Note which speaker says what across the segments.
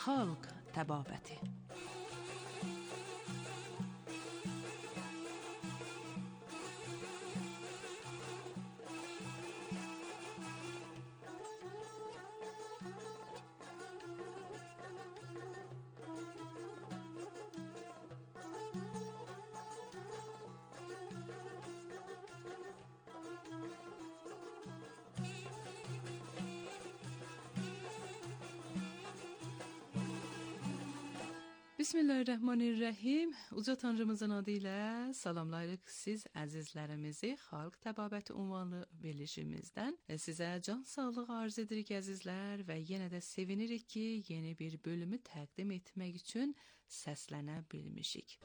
Speaker 1: Xalq təbabəti. Bismillahirrahmanirrahim. Uca Tanrımızın adı ilə salamlayırıq siz əzizlərimizi Xalq Təbabəti ünvanlı verilişimizdən. Sizə can sağlığı arz edirik əzizlər və yenə də sevinirik ki, yeni bir bölümü təqdim etmək üçün səslənə bilmişik.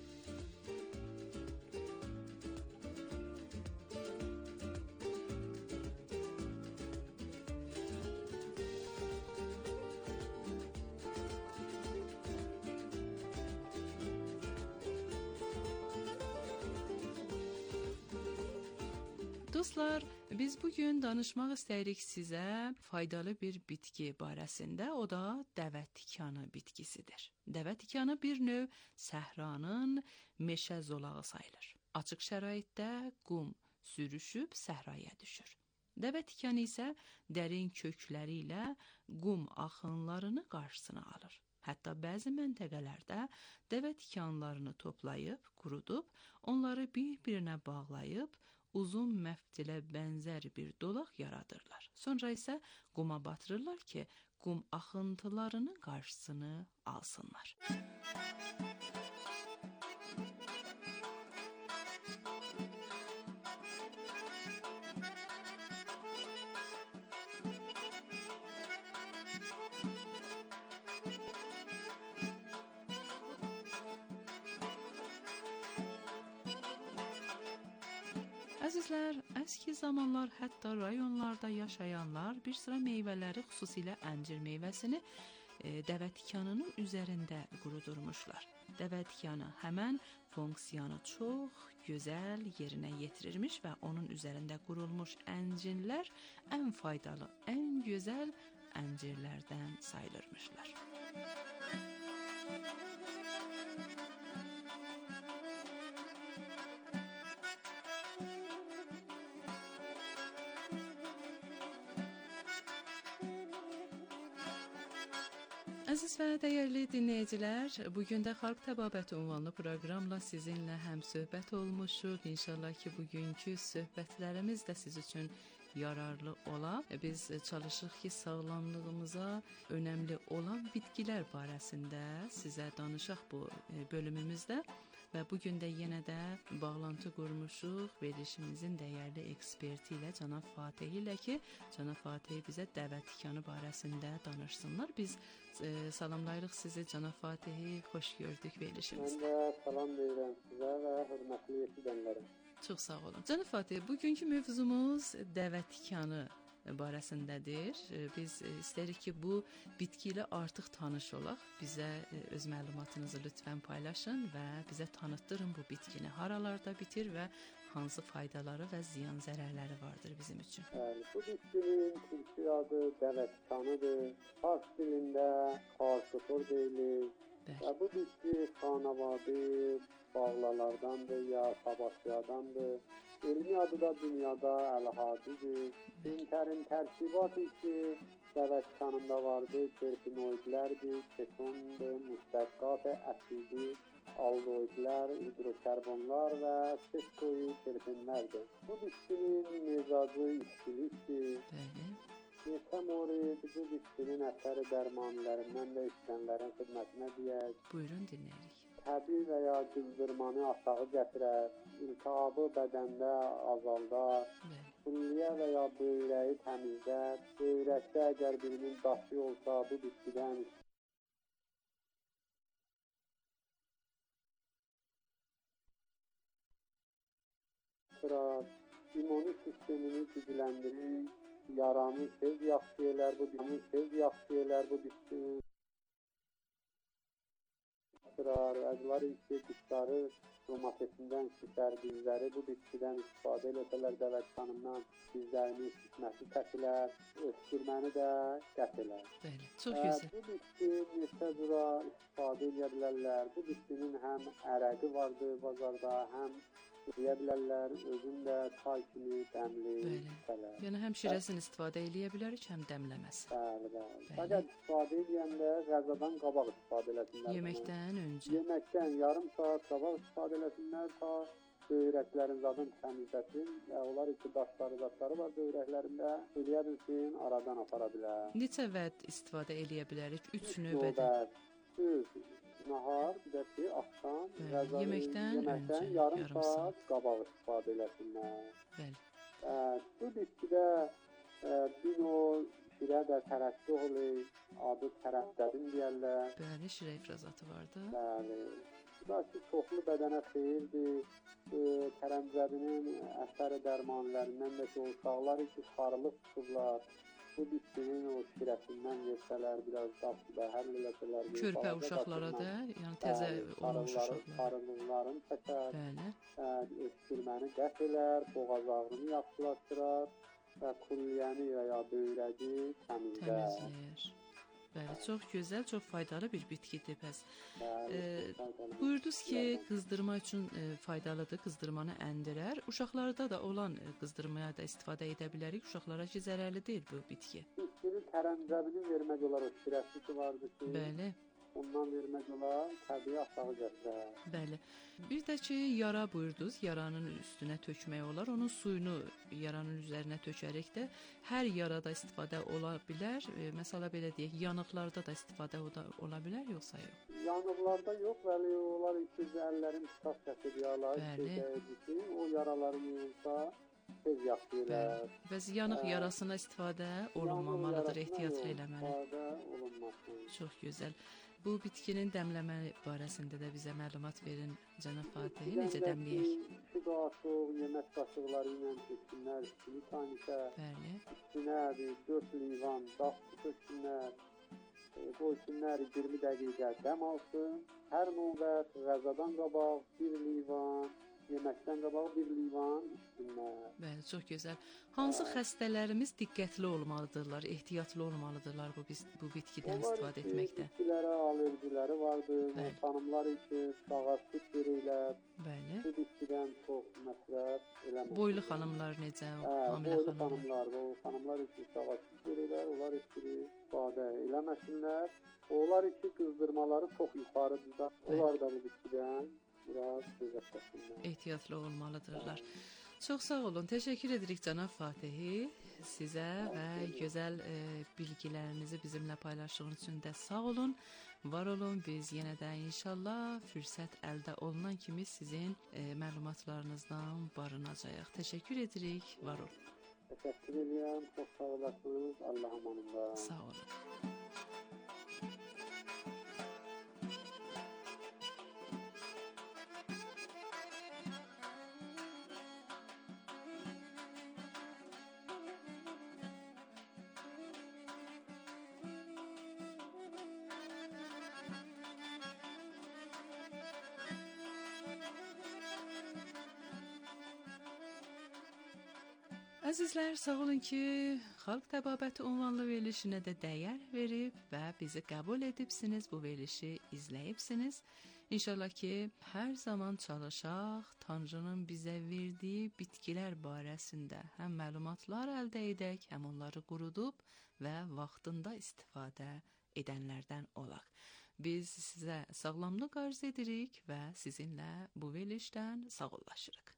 Speaker 1: Dostlar, biz bugün danışmaq istəyirik sizə faydalı bir bitki barəsində, o da dəvə tikanı bitkisidir. Dəvə tikanı bir növ səhranın meşə zolağı sayılır. Açıq şəraitdə qum sürüşüb səhraya düşür. Dəvə tikanı isə dərin kökləri ilə qum axınlarını qarşısına alır. Hətta bəzi məntəqələrdə dəvə tikanlarını toplayıb, qurudub, onları bir-birinə bağlayıb, uzun məftilə bənzər bir dolaq yaradırlar. Sonra isə quma batırırlar ki, qum axıntılarının qarşısını alsınlar. Əzizlər, əski zamanlar hətta rayonlarda yaşayanlar bir sıra meyvələri, xüsusilə əncir meyvəsini dəvə tikanının üzərində qurudurmuşlar. Dəvə tikanı həmən funksiyonu çox gözəl yerinə yetirirmiş və onun üzərində qurulmuş əncirlər ən faydalı, ən gözəl əncirlərdən sayılırmışlar. Əziz və dəyərli dinləyicilər, bugün də Xalq Təbabəti ünvanlı proqramla sizinlə həm söhbət olmuşuq. İnşallah ki, bugünkü söhbətlərimiz də siz üçün yararlı ola. Biz çalışırıq ki, sağlamlığımıza önəmli olan bitkilər barəsində sizə danışaq bu bölümümüzdə. Və bugün də yenə də bağlantı qurmuşuq verilişimizin dəyərli eksperti ilə, Cənab Fatih ilə ki, Cənab Fatih bizə dəvə tikanı barəsində danışsınlar. Biz salamlayırıq sizi, Cənab Fatihi, xoş gördük verilişimizdə.
Speaker 2: Mən də salam deyirəm sizə və hörmətli eşidənlərə.
Speaker 1: Çox sağ olun. Cənab Fatih, bugünkü mövzumuz dəvə tikanı barəsindədir. Biz istəyirik ki, bu bitki ilə artıq tanış olaq. Bizə öz məlumatınızı lütfən paylaşın və bizə tanıtdırın bu bitkini. Haralarda bitir və hansı faydaları və ziyan zərərləri vardır bizim üçün?
Speaker 2: Bəli, bu bitkinin türkü adı dəvə tikanıdır. Fars dilində xarsotor deyilir. Və bu bitki xanavadi bağlalardandır ya tabaşyadandır. Elmi adı da dünyada əlhadidir. Zinterin tərkibatı ki, dəvə tikanında vardır, terpinoidlərdir, ketondur, müstəqqat əsidi, aldoidlər, hidrokarbonlar və seskoid terpenlərdir. Bu bitkinin mizacı istilikdir. Neçə morid bu bitkinin əsəri dərmanlarından və işlənlərin xidmətinə deyək.
Speaker 1: Buyurun, dinləyirik.
Speaker 2: Təbii və ya güldürmanı aşağı gətirər, iltihabı bədəndə azaldar, kulliyə və ya böyrəyi təmizlər, böyrəkdə əgər birinin daşı olsa bu bitkidən İmmuni sistemini gücləndirir, yaranı tez yaxşı elər bu bitkinin. yaxşılaşdırar. Bəziləri isə dişləri romatesindən şişər, dizləri bu bitkidən istifadə eləsələr dəvətikanından dizlərinin şişməsi kəsilər, öskürməni də qət elər.
Speaker 1: Bəli, çox gözəl.
Speaker 2: Bu bitki neçə cürə istifadə edə bilərlər. Bu bitkinin həm ərəqi vardır bazarda, həm yeyə bilərlər, özün də çay kimi dəmli içələr.
Speaker 1: Yəni həm şirəsini istifadə eləyə bilərik, həm dəmləməsi.
Speaker 2: Bəli. Fəqət istifadə edəndə qəzadan qabaq istifadə eləsinlər.
Speaker 1: Yeməkdən öncə.
Speaker 2: Yeməkdən yarım saat qabaq istifadə eləsinlər ta böyrəklərin zadını təmizləsin. Onlar iki daşları var böyrəklərində. Eləyə bilsin, aradan apara bilər.
Speaker 1: Neçə vəd istifadə eləyə bilərik? 3 növbədə.
Speaker 2: Nahar, bir də ki, axşam,
Speaker 1: yeməkdən öncə
Speaker 2: yarım saat qabaq istifadə eləsinlər.
Speaker 1: Bəli.
Speaker 2: Bu bitkidə bino, şirə də tərəqqi olur, adı tərəqqədin deyərlər.
Speaker 1: Bəli, şirə ifrazatı vardır.
Speaker 2: Bəli. Bu da ki, çoxlu bədənə xeyirdir. Tərəncədinin əsəri dərmanlarından da ki, uşaqlar ki, xarılıq tuturlar. Bu bitkinin o şirəsindən yersələr, biraz da həll eləsələr.
Speaker 1: Körpə uşaqlara da, yəni təzə olmuş uşaqlara.
Speaker 2: Xarılığların çəkər,
Speaker 1: bəli.
Speaker 2: öskürməni qət elər, boğaz ağrını yaxşılaşdırar və kulliyəni və ya böyrəyi
Speaker 1: təmizləyir. Bəli, çox gözəl, çox faydalı bir bitkidir bəs. Buyurdunuz ki, qızdırma üçün faydalıdır, qızdırmanı əndirər. Uşaqlarda da olan qızdırmaya da istifadə edə bilərik. Uşaqlara ki, zərərli deyil bu bitki.
Speaker 2: Bitkinin tərəncəbini vermək olar, o şirəsi ki vardır ki.
Speaker 1: Bəli.
Speaker 2: Ondan vermək olar, təbii aşağı gətirər.
Speaker 1: Bəli. Bir də ki, yara buyurdunuz, yaranın üstünə tökmək olar. Onun suyunu yaranın üzərinə tökərək də hər yarada istifadə ola bilər. Məsələ belə deyək, yanıqlarda da istifadə ola bilər, yoxsa yox?
Speaker 2: Yanıqlarda yox, bəli, onlar iki əllərin tutaq kəsirlər, o yaraların yuyulsa tez yaxşılayırlar.
Speaker 1: Bəs yanıq yarasına istifadə olunmamalıdır, ehtiyatlı eləməli.
Speaker 2: İstifadə olunmasın.
Speaker 1: Çox gözəl. Bu bitkinin dəmləmə barəsində də bizə məlumat verin, cənab Fatih. Necə dəmləyək?
Speaker 2: 2 qaşıq yemək qaşıqları ilə töksünlər, 2 tanikə.
Speaker 1: Bəli.
Speaker 2: Üstünə 4 livan dağ töksünlər. Qoysunlar 20 dəqiqə dəm alsın. Hər növbət qəzadan qabaq 1 livan, yeməkdən qabaq 1 livan içsinlər.
Speaker 1: Bəli, çox gözəl. Hansı xəstələrimiz diqqətli olmalıdırlar, ehtiyatlı olmalıdırlar bu bitkidən istifadə etməkdə?
Speaker 2: Bitkilərə alergiləri vardır, xanımlar üçün sağa süt verirlər.
Speaker 1: Bəli.
Speaker 2: Bu bitkidən çox məsləhət eləmək.
Speaker 1: Boylu xanımlar necə?
Speaker 2: Boylu xanımlar üçün sağa süt verirlər, onlar istifadə eləməsinlər. Onlar üçün qızdırmaları çox yuxarıdır. Onlar da bu bitkidən biraz
Speaker 1: ehtiyatlı olmalıdırlar. Çox sağ olun. Təşəkkür edirik cənab Fatihi. Sizə və gözəl bilgilərinizi bizimlə paylaşdığınız üçün də sağ olun. Var olun. Biz yenə də inşallah fürsət əldə olunan kimi sizin məlumatlarınızdan barınacağıq. Təşəkkür edirik. Var olun.
Speaker 2: Təşəkkür edirəm. Çox sağ olasınız. Allah'a əmanət.
Speaker 1: Sağ olun. Əzizlər, sağ olun ki, Xalq Təbabəti ünvanlı verilişinə də dəyər verib və bizi qəbul edibsiniz, bu verilişi izləyibsiniz. İnşallah ki, hər zaman çalışaq, Tanrının bizə verdiyi bitkilər barəsində həm məlumatlar əldə edək, həm onları qurudub və vaxtında istifadə edənlərdən olaq. Biz sizə sağlamlıq arz edirik və sizinlə bu verilişdən sağollaşırıq.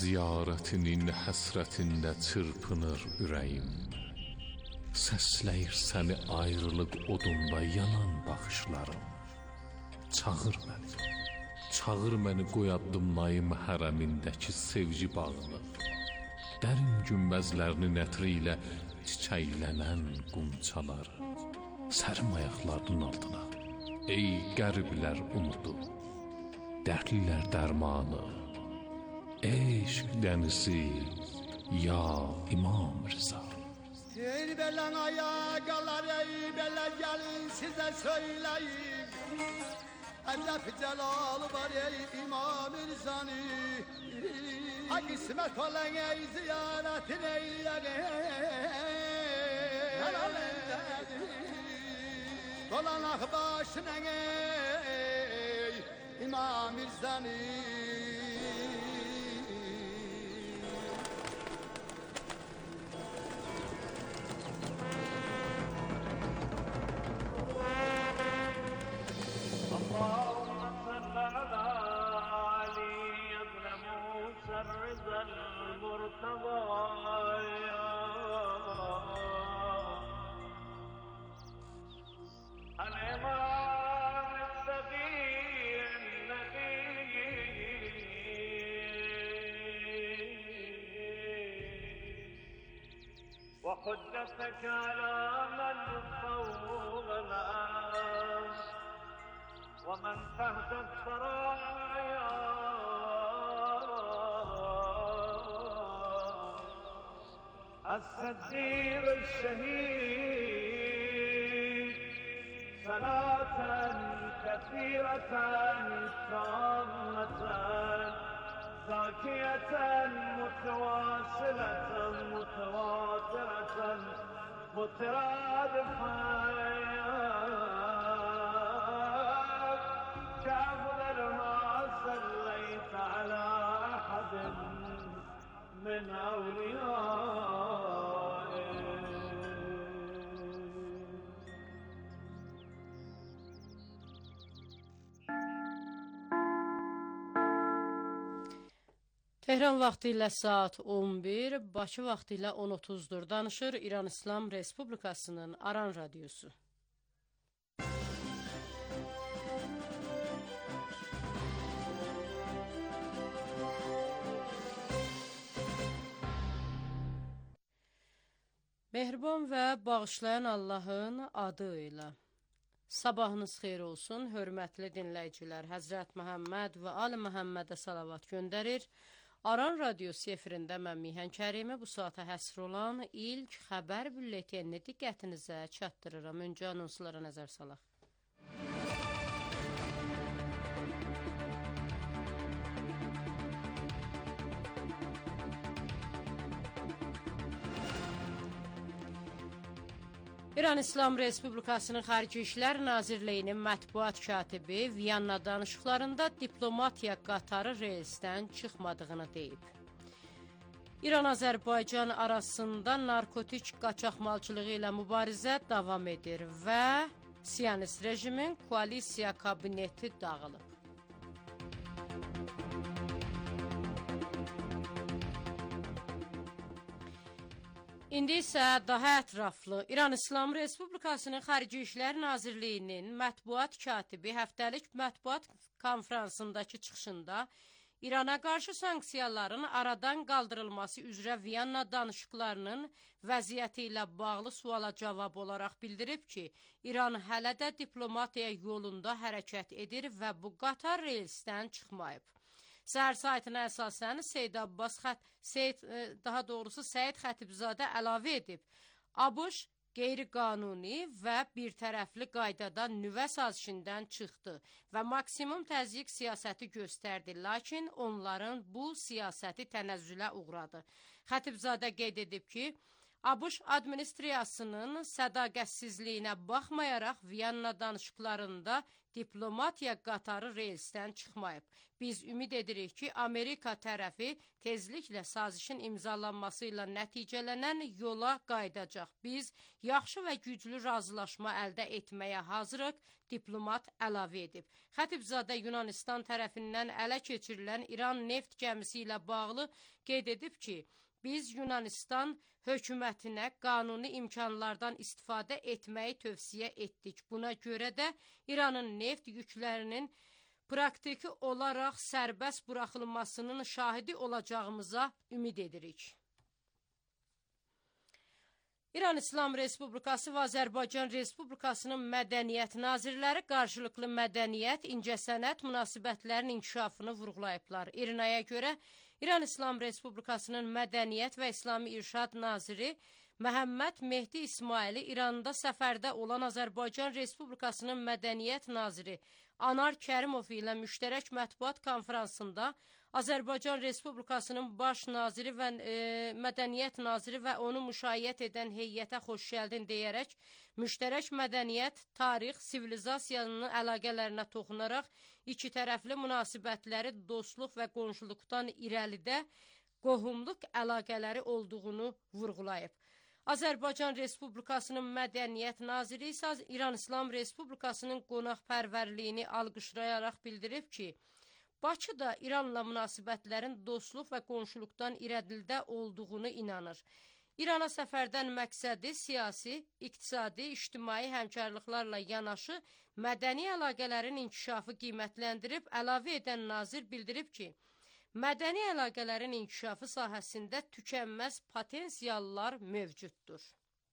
Speaker 3: Ziyarətinin həsrətində çırpınır ürəyim. Səsləyir səni ayrılıq odunda yanan baxışlarım. Çağır məni qoy addımlayım hərəmindəki sevgi bağını. Dərin günbəzlərinin ətri ilə çiçəklənən qumçaları. Sərim ayaqlarının altına, ey qəriblər umudu, dərdlilər dərmanı, eşq dənizi, ya İmam Rıza.
Speaker 4: Ey belen ayakalar, ey bele gelin size söyleyeyim. Edep celal var ey İmam Rıza'nı. Ha kısmet olan ey ziyaretin eyleyin. Dolanak başına ey İmam Rıza'nı.
Speaker 5: وحجتك على من فوق الأرض ومن تحت الثرايا الصديق الشهيد صلاة كثيرة تامة زاكية متواصلة متواترة مترادفة كأفضل ما صليت على أحد من أوليائه.
Speaker 6: Tehran vaxtı ilə saat 11, Bakı vaxtı ilə 10:30-dur. Danışır İran İslam Respublikasının Aran Radiosu. Mehriban və bağışlayan Allahın adı ilə. Sabahınız xeyir olsun, hörmətli dinləyicilər. Həzrət Məhəmməd və Ali Məhəmmədə salavat göndərir. Aran Radiosu efirində mən Mihan Kərimi bu saata həsr olan ilk xəbər bülletenini diqqətinizə çatdırıram. Öncə anonslara nəzər salaq. İran İslam Respublikasının Xarici İşlər Nazirliyinin mətbuat katibi Viyana danışıqlarında diplomatiya qatarı reysdən çıxmadığını deyib. İran-Azərbaycan arasında narkotik qaçaqmalçılığı ilə mübarizə davam edir və Siyonist rejimin koalisiya kabineti dağılıb. İndi isə daha ətraflı İran İslam Respublikasının Xarici İşlər Nazirliyinin mətbuat katibi həftəlik mətbuat konferansındakı çıxışında İrana qarşı sanksiyaların aradan qaldırılması üzrə Viyana danışıqlarının vəziyyəti ilə bağlı suala cavab olaraq bildirib ki, İran hələ də diplomatiya yolunda hərəkət edir və bu qatar reysdən çıxmayıb. Səhər saytına əsasən Seyid Xətibzadə əlavə edib. ABŞ qeyri-qanuni və birtərəfli qaydada nüvə sazişindən çıxdı və maksimum təzyiq siyasəti göstərdi, lakin onların bu siyasəti tənəzzülə uğradı. Xətibzadə qeyd edib ki, ABŞ administrasiyasının sədaqətsizliyinə baxmayaraq Viyana danışıqlarında diplomatiya qatarı reysdən çıxmayıb. Biz ümid edirik ki, Amerika tərəfi tezliklə sazişin imzalanması ilə nəticələnən yola qaydacaq. Biz yaxşı və güclü razılaşma əldə etməyə hazırıq, diplomat əlavə edib. Xətibzadə Yunanistan tərəfindən ələ keçirilən İran neft gəmisi ilə bağlı qeyd edib ki, biz Yunanistan hökumətinə qanuni imkanlardan istifadə etməyi tövsiyə etdik. Buna görə də İranın neft yüklərinin praktiki olaraq sərbəst buraxılmasının şahidi olacağımıza ümid edirik. İran İslam Respublikası və Azərbaycan Respublikasının mədəniyyət nazirləri qarşılıqlı mədəniyyət, incəsənət münasibətlərinin inkişafını vurğulayıblar. İRNA-ya görə İran İslam Respublikasının mədəniyyət və İslami İrşad naziri Məhəmməd Mehdi İsmaili İranda səfərdə olan Azərbaycan Respublikasının mədəniyyət naziri Anar Kərimov ilə müştərək mətbuat konferansında Azərbaycan Respublikasının baş naziri və mədəniyyət naziri və onu müşayiət edən heyətə xoş gəldin deyərək müştərək mədəniyyət, tarix, sivilizasiyanın əlaqələrinə toxunaraq iki tərəfli münasibətləri dostluq və qonşuluqdan irəlidə qohumluq əlaqələri olduğunu vurğulayıb. Azərbaycan Respublikasının mədəniyyət naziri isə İran İslam Respublikasının qonaqpərvərliyini alqışlayaraq bildirib ki, Bakıda İranla münasibətlərin dostluq və qonşuluqdan irəlidə olduğunu inanır. İrana səfərdən məqsədi siyasi, iqtisadi, ictimai həmkarlıqlarla yanaşı mədəni əlaqələrin inkişafı qiymətləndirib, əlavə edən nazir bildirib ki, mədəni əlaqələrin inkişafı sahəsində tükənməz potensiallar mövcuddur.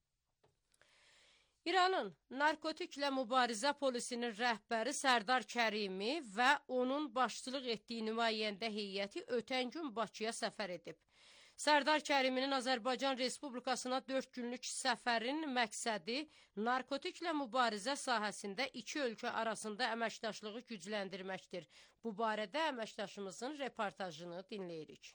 Speaker 6: İranın narkotiklə mübarizə polisinin rəhbəri Sərdar Kərimi və onun başçılıq etdiyi nümayəndə heyəti ötən gün Bakıya səfər edib. Sərdar Kəriminin Azərbaycan Respublikasına 4 günlük səfərin məqsədi narkotiklə mübarizə sahəsində iki ölkə arasında əməkdaşlığı gücləndirməkdir. Bu barədə əməkdaşımızın reportajını dinləyirik.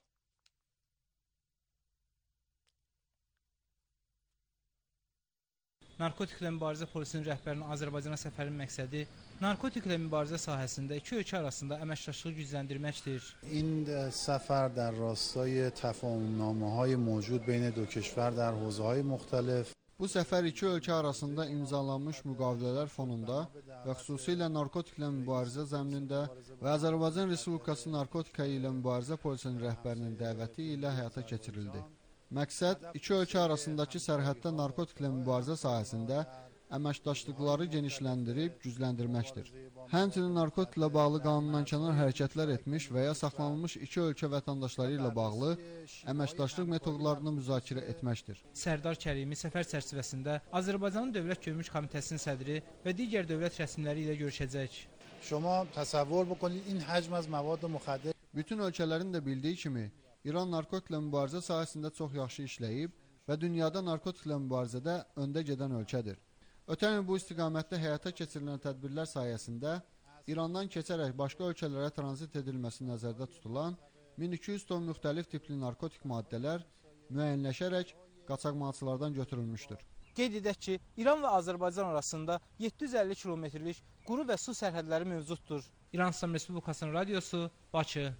Speaker 7: Narkotiklə mübarizə polisinin rəhbərinin Azərbaycana səfərin məqsədi narkotiklə mübarizə sahəsində iki ölkə arasında əməkdaşlığı gücləndirməkdir.
Speaker 8: این سفر در راستای تفاهم‌نامه‌های موجود بین دو کشور در حوزه‌های مختلف.
Speaker 9: Bu səfər iki ölkə arasında imzalanmış müqavilələr fonunda və xüsusilə narkotiklə mübarizə zəminində və Azərbaycan Respublikası narkotika ilə mübarizə polisinin rəhbərinin dəvəti ilə həyata keçirildi. Məqsəd iki ölkə arasındakı sərhəddə narkotiklə mübarizə sahəsində əməkdaşlıqları genişləndirib gücləndirməkdir. Həmçinin narkotiklə bağlı qanunankənar hərəkətlər etmiş və ya saxlanılmış iki ölkə vətəndaşları ilə bağlı əməkdaşlıq metodlarını müzakirə etməkdir.
Speaker 7: Sərdar Kərimi səfər çərçivəsində Azərbaycanın Dövlət Gömrük Komitəsinin sədri və digər dövlət rəsmiləri ilə görüşəcək.
Speaker 8: شما تصور بکنید این حجم از مواد مخدر.
Speaker 9: Bütün ölkələrin də bildiyi kimi İran narkotiklə mübarizə sahəsində çox yaxşı işləyib və dünyada narkotiklə mübarizədə öndə gedən ölkədir. Ötən il bu istiqamətdə həyata keçirilən tədbirlər sayəsində İrandan keçərək başqa ölkələrə tranzit edilməsi nəzərdə tutulan 1200 ton müxtəlif tipli narkotik maddələr müəyyənləşərək qaçaqmalçılardan götürülmüşdür.
Speaker 7: Qeyd edək ki, İran və Azərbaycan arasında 750 kilometrlik quru və su sərhədləri mövcuddur. İran İslam Respublikasının radiosu, Bakı.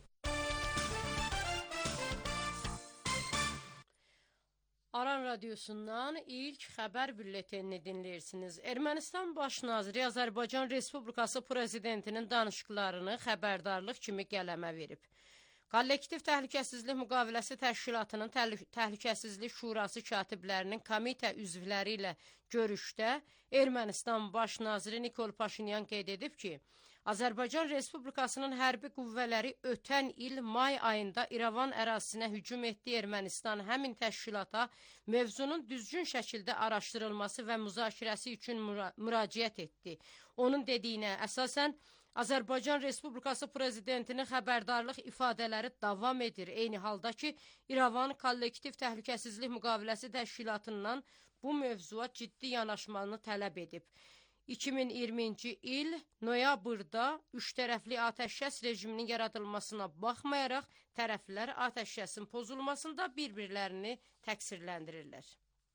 Speaker 6: Aran Radyosu'ndan ilk xəbər bülletenini dinləyirsiniz. Ermənistan Baş Naziri Azərbaycan Respublikası Prezidentinin danışıqlarını xəbərdarlıq kimi qələmə verib. Kollektiv Təhlükəsizlik Müqaviləsi Təşkilatının Təhlükəsizlik Şurası katiblərinin komitə üzvləri ilə görüşdə Ermənistan Baş Naziri Nikol Paşinyan qeyd edib ki, Azərbaycan Respublikasının hərbi qüvvələri ötən il may ayında İrəvan ərazisinə hücum etdi. Ermənistan həmin təşkilata mövzunun düzgün şəkildə araşdırılması və müzakirəsi üçün müraciət etdi. Onun dediyinə əsasən Azərbaycan Respublikası Prezidentinin xəbərdarlıq ifadələri davam edir. Eyni halda ki, İrəvan Kollektiv Təhlükəsizlik Müqaviləsi Təşkilatından bu mövzuya ciddi yanaşmanı tələb edib. 2020-ci il noyabrda üç tərəfli atəşkəs rejiminin yaradılmasına baxmayaraq tərəflər atəşkəsin pozulmasında bir-birlərini təqsirləndirirlər.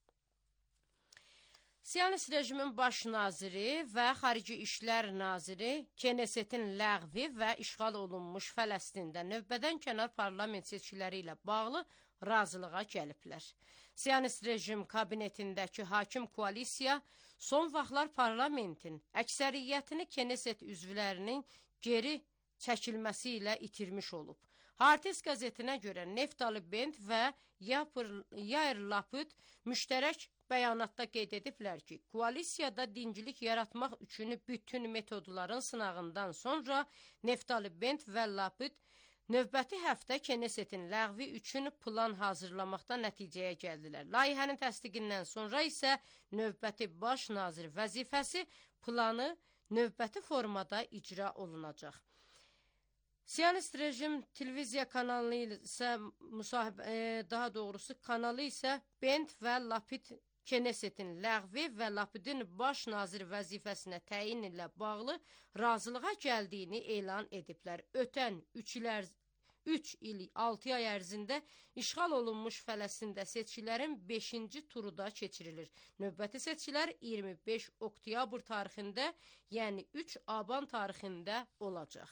Speaker 6: Siyonist rejimin baş naziri və Xarici İşlər naziri Knessetin ləğvi və işğal olunmuş Fələstində növbədən kənar parlament seçkiləri ilə bağlı razılığa gəliblər. Siyonist rejim kabinetindəki hakim koalisiya son vaxtlar parlamentin əksəriyyətini Knesset üzvlərinin geri çəkilməsi ilə itirmiş olub. Haaretz qəzetinə görə Naftali Bennett və Yair Lapid müştərək bəyanatda qeyd ediblər ki, koalisiyada dincilik yaratmaq üçün bütün metodların sınağından sonra Naftali Bennett və Lapid növbəti həftə Knessetin ləğvi üçün plan hazırlamaqda nəticəyə gəldilər. Layihənin təsdiqindən sonra isə növbəti baş nazir vəzifəsi planı növbəti formada icra olunacaq. Siyonist rejim televiziya kanalı isə kanalı isə Bennett və Lapid Knessetin ləğvi və Lapidin baş nazir vəzifəsinə təyin ilə bağlı razılığa gəldiyini elan ediblər. Ötən 3 il 6 ay ərzində işğal olunmuş Fələstində seçkilərin 5-ci turu da keçirilir. Növbəti seçkilər 25 oktyabr tarixində, yəni 3 aban tarixində olacaq.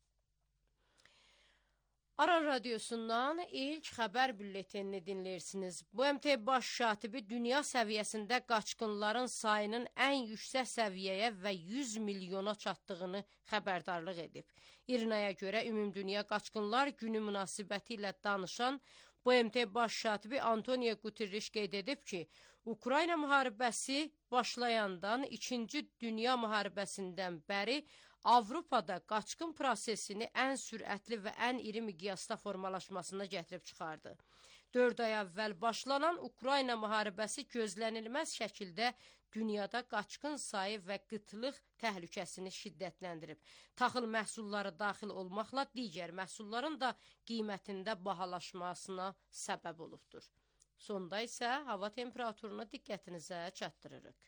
Speaker 6: Aran Radyosu'ndan ilk xəbər bülletenini dinləyirsiniz. BMT baş katibi dünya səviyyəsində qaçqınların sayının ən yüksək səviyyəyə və 100 milyona çatdığını xəbərdarlıq edib. İRNA-ya görə Ümumdünya Qaçqınlar Günü münasibəti ilə danışan BMT baş katibi Antonio Guterres qeyd edib ki, Ukrayna müharibəsi başlayandan 2-ci Dünya müharibəsindən bəri Avropada qaçqın prosesini ən sürətli və ən iri miqyasda formalaşmasına gətirib çıxardı. 4 ay əvvəl başlanan Ukrayna müharibəsi gözlənilməz şəkildə dünyada qaçqın sayı və qıtlıq təhlükəsini şiddətləndirib. Taxıl məhsulları daxil olmaqla digər məhsulların da qiymətində bahalaşmasına səbəb olubdur. Sonda isə hava temperaturunu diqqətinizə çatdırırıq.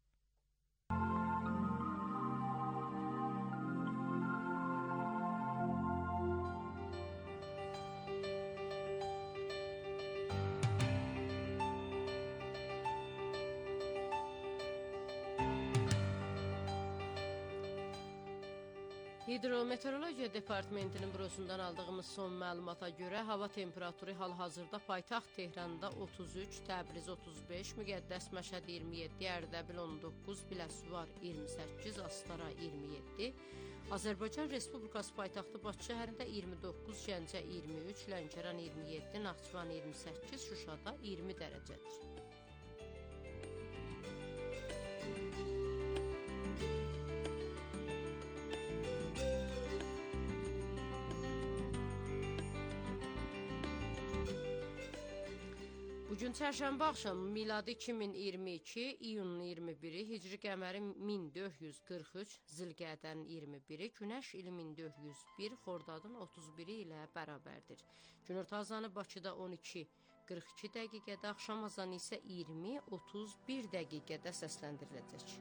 Speaker 6: Hidrometeorologiya Departamentinin bürosundan aldığımız son məlumata görə hava temperaturu hal-hazırda paytaxt Tehranda 33, Təbriz 35, Müqəddəs Məşəd 27, Ərdəbil 19, Biləsuvar 28, Astara 27, Azərbaycan Respublikası paytaxtı Bakı şəhərində 29, Gəncə 23, Lənkəran 27, Naxçıvan 28, Şuşada 20 dərəcədir. Bugün çərşənbə axşamı miladi 2022, iyunun 21-i, hicri qəməri 1443, zilqədənin 21-i, günəş ili 1401, xordadın 31-i ilə bərabərdir. Günorta azanı Bakıda 12:42 dəqiqədə, axşam azanı isə 20:31 dəqiqədə səsləndiriləcək.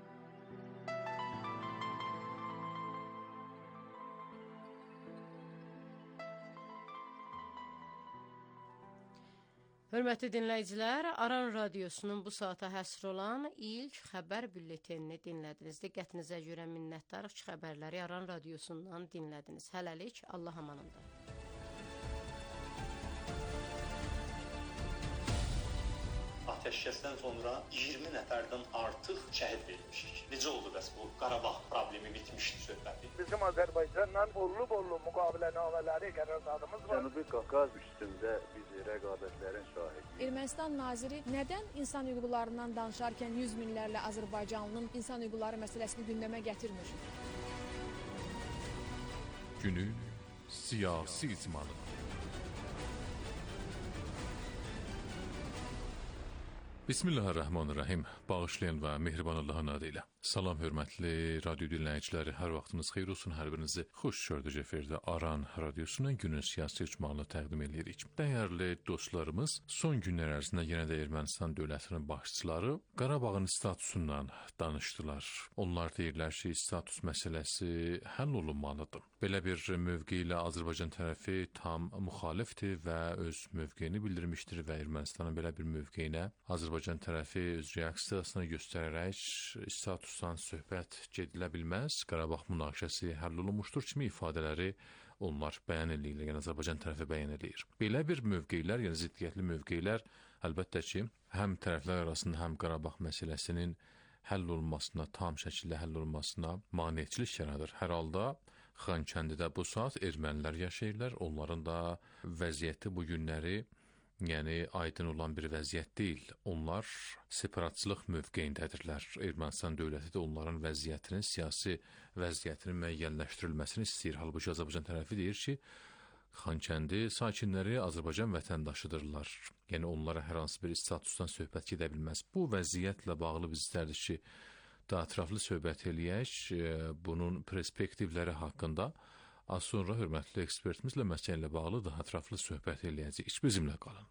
Speaker 6: Hörmətli dinləyicilər, Aran Radyosu'nun bu saata həsr olan ilk xəbər bülletenini dinlədiniz. Diqqətinizə görə minnətdarıq ki, xəbərləri Aran Radyosu'ndan dinlədiniz. Hələlik, Allah amanında.
Speaker 10: Ateşkəsdən sonra 20 nəfərdən artıq şəhid verilmişik. Necə oldu bəs bu Qarabağ problemi bitmişdi söhbəti?
Speaker 11: Bizim Azərbaycanla bollu müqavilənamələri qərarlarımız var.
Speaker 12: Cənubi Qafqaz üstündə biz rəqabətlərin şahidiyik.
Speaker 13: Ermənistan naziri nədən insan hüquqlarından danışarkən 100 minlərlə Azərbaycanlının insan hüquqları məsələsini gündəmə gətirmir?
Speaker 3: Günün siyasi icmalı. Bismillahirrahmanirrahim. Bağışlayan və mehriban Allahın adıyla. Salam hörmətli radio dinləyiciləri, hər vaxtınız xeyir olsun, hər birinizi xoş gördük efirdə Aran radiosunun günün siyasi icmalını təqdim edirik. Dəyərli dostlarımız, son günlər ərzində yenə də Ermənistan dövlətinin başçıları Qarabağın statusundan danışdılar. Onlar deyirlər ki, status məsələsi həll olunmalıdır. Belə bir mövqe ilə Azərbaycan tərəfi tam müxalifdir və öz mövqeyini bildirmişdir və Ermənistanın belə bir mövqeyinə Azərbaycan tərəfi öz reaksiyasını göstərərək statusdan söhbət gedilə bilməz, Qarabağ münaqişəsi həll olunmuşdur kimi ifadələri onlar bəyan edirlər, yəni Azərbaycan tərəfi bəyan edir. Belə bir mövqeylər, yəni ziddiyyətli mövqeylər əlbəttə ki, həm tərəflər arasında, həm Qarabağ məsələsinin həll olunmasına, tam şəkildə həll olunmasına maneçilik yaradır. Hər halda Xankəndidə bu saat ermənilər yaşayırlar, onların da vəziyyəti bu günləri yəni aydın olan bir vəziyyət deyil. Onlar separatçılıq mövqeyindədirlər. Ermənistan dövləti də onların vəziyyətinin, siyasi vəziyyətinin müəyyənləşdirilməsini istəyir. Halbuki Azərbaycan tərəfi deyir ki, Xankəndi sakinləri Azərbaycan vətəndaşıdırlar. Yəni onlara hər hansı bir statusdan söhbət gedə bilməz. Bu vəziyyətlə bağlı biz istərdik ki, daha ətraflı söhbət eləyək, bunun perspektivləri haqqında. Az sonra hörmətli ekspertimizlə məsələ ilə bağlı daha ətraflı söhbət eləyəcəyik. Bizimlə qalın.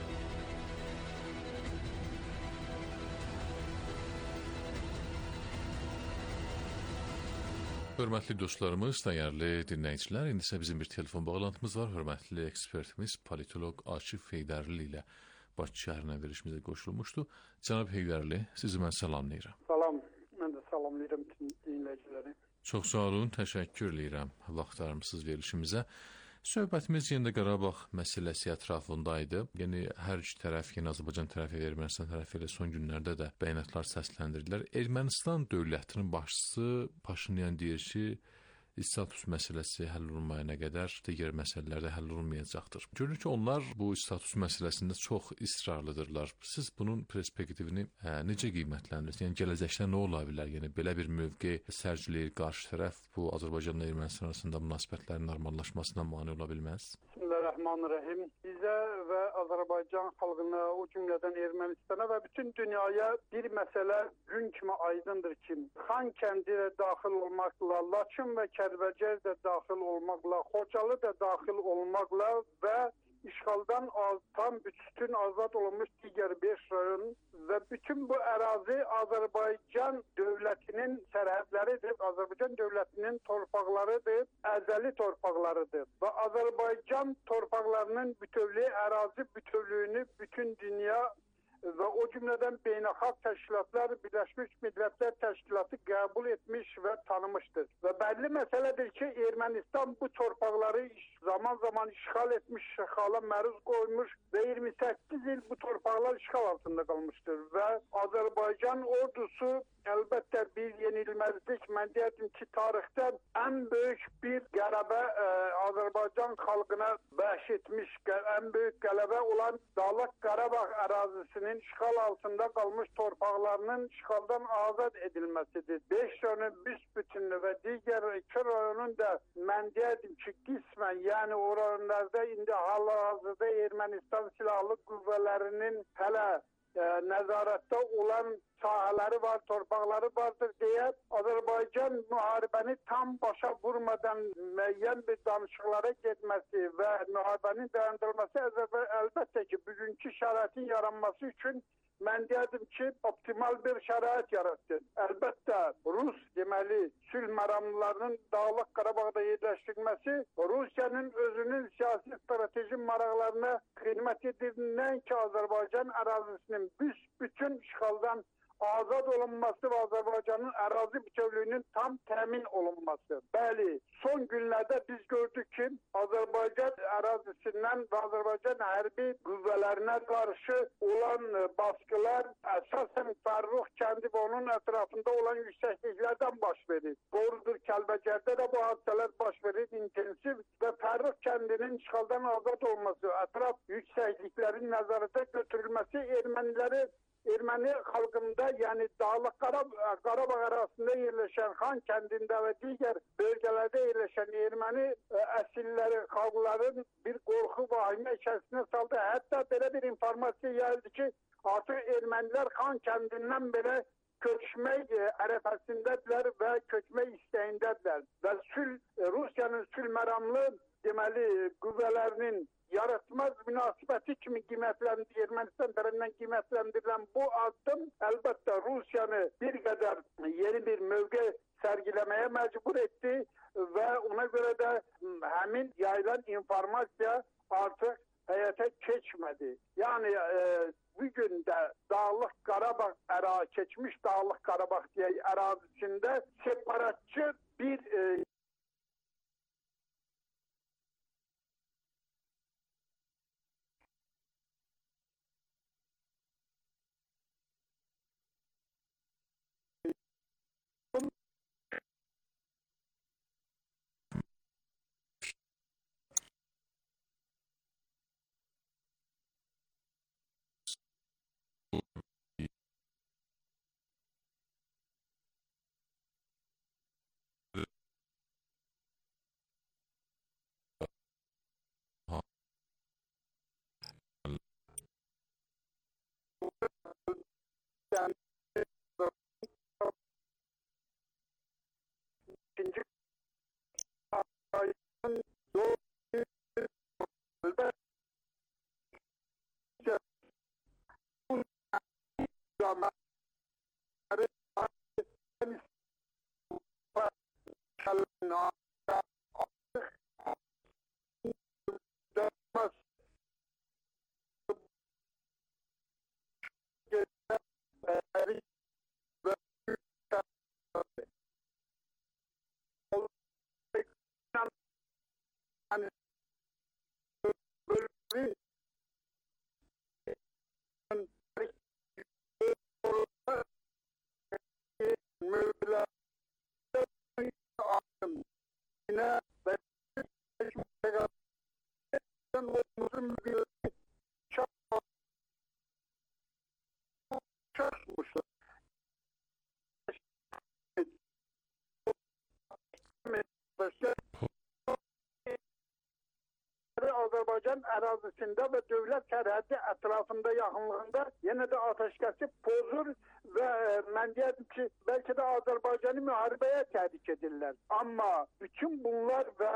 Speaker 3: Hörmətli dostlarımız, dəyərli dinləyicilər, indi isə bizim bir telefon bağlantımız var. Hörmətli ekspertimiz politolog Akif Heydərli ilə Bakı şəhərinə verilişimizə qoşulmuşdu. Cənab Heydərli, sizi mən salamlayıram.
Speaker 11: Salam, mən də salamlayıram bütün dinləyiciləri.
Speaker 3: Çox sağ olun, təşəkkür edirəm vaxtlarımsız verilişimizə. Söhbətimiz yenə də Qarabağ məsələsi ətrafındaydı. Yəni hər iki tərəf, yəni Azərbaycan tərəfi və Ermənistan tərəfi ilə son günlərdə də bəyanatlar səsləndirdilər. Ermənistan dövlətinin başçısı Paşinyan deyir ki, status məsələsi həll olunmayana qədər digər məsələlər də həll olunmayacaqdır. Görünür ki, onlar bu status məsələsində çox israrlıdırlar. Siz bunun perspektivini necə qiymətləndirirsiniz? Yəni gələcəkdə nə ola bilər? Yəni belə bir mövqe sərgiləyir qarşı tərəf bu Azərbaycanla Ermənistan arasında münasibətlərin normallaşmasına mane ola bilməz?
Speaker 11: Bismillahirrahmanirrahim. Bizə və Azərbaycan xalqına, o cümlədən Ermənistana və bütün dünyaya bir məsələ gün kimi aydındır ki, Xankəndi də daxil olmaqla, Laçın və Kəlbəcər də daxil olmaqla, Xocalı da daxil olmaqla və işğaldan tam bütün azad olunmuş digər 5 rayon və bütün bu ərazi Azərbaycan dövlətinin sərhədləridir, Azərbaycan dövlətinin torpaqlarıdır, əzəli torpaqlarıdır. Və Azərbaycan torpaqlarının bütövlüyü, ərazi bütövlüyünü bütün dünya və o cümlədən beynəlxalq təşkilatlar, Birləşmiş Millətlər Təşkilatı qəbul etmiş və tanımışdır. Və bəlli məsələdir ki, Ermənistan bu torpaqları zaman-zaman işğal etmiş, işğala məruz qoymuş və 28 il bu torpaqlar işğal altında qalmışdır. Və Azərbaycan ordusu əlbəttə bir yenilməzlik, mən deyərdim ki, tarixdə ən böyük bir qələbə Azərbaycan xalqına bəxş etmiş, ən böyük qələbə olan Dağlıq Qarabağ ərazisinin işğal altında qalmış torpaqlarının işğaldan azad edilməsidir. 5 rayonun büsbütünlüğü və digər 2 rayonun da mən deyərdim ki, qismən, yəni o rayonlarda indi hal-hazırda Ermənistan silahlı qüvvələrinin hələ nəzarətdə olan sahələri var, torpaqları vardır deyə Azərbaycan müharibəni tam başa vurmadan müəyyən bir danışıqlara getməsi və müharibənin dayandırılması əlbəttə ki, bugünkü şəraitin yaranması üçün mən deyərdim ki, optimal bir şərait yaratdı. Əlbəttə, Rus deməli, sülh məramlarının Dağlıq Qarabağda yerləşdirilməsi Rusiyanın özünün siyasi strateji maraqlarına xidmət edir. Nəinki Azərbaycan ərazisinin bütün işğaldan azad olunması və Azərbaycanın ərazi bütövlüyünün tam təmin olunması. Bəli, son günlərdə biz gördük ki, Azərbaycan ərazisindən və Azərbaycan hərbi qüvvələrinə qarşı olan baskılar əsasən Fərrux kəndi və onun ətrafında olan yüksəkliklərdən baş verir. Doğrudur, Kəlbəcərdə də bu hadisələr baş verir, intensiv və Fərrux kəndinin işğaldan azad olması, ətraf yüksəkliklərin nəzarətə götürülməsi Erməni xalqında, yəni Dağlıq Qarabağ arasında yerləşən Xan kəndində və digər bölgələrdə yerləşən erməni əsilləri, xalqların bir qorxu vahimə içərisinə saldı. Hətta belə bir informasiya gəldi ki, artıq ermənilər Xan kəndindən belə köçmək ərəfəsindədirlər və köçmək istəyindədirlər. Və Rusiyanın sülh məramlı deməli qüvvələrinin yaratmaz münasibəti kimi Ermənistan tərəfindən qiymətləndirilən bu addım əlbəttə Rusiyanı bir qədər yeni bir mövqe sərgiləməyə məcbur etdi və ona görə də həmin yayılan informasiya artıq həyata keçmədi. Yəni bugün də Dağlıq Qarabağ keçmiş Dağlıq Qarabağ ərazisində separatçı bir ikinci Azərbaycan ərazisində və dövlət sərhədi ətrafında yaxınlığında yenə də atəşkəsi pozur və mən deyərdim ki, bəlkə də Azərbaycanı müharibəyə təhrik edirlər. Amma bütün bunlar və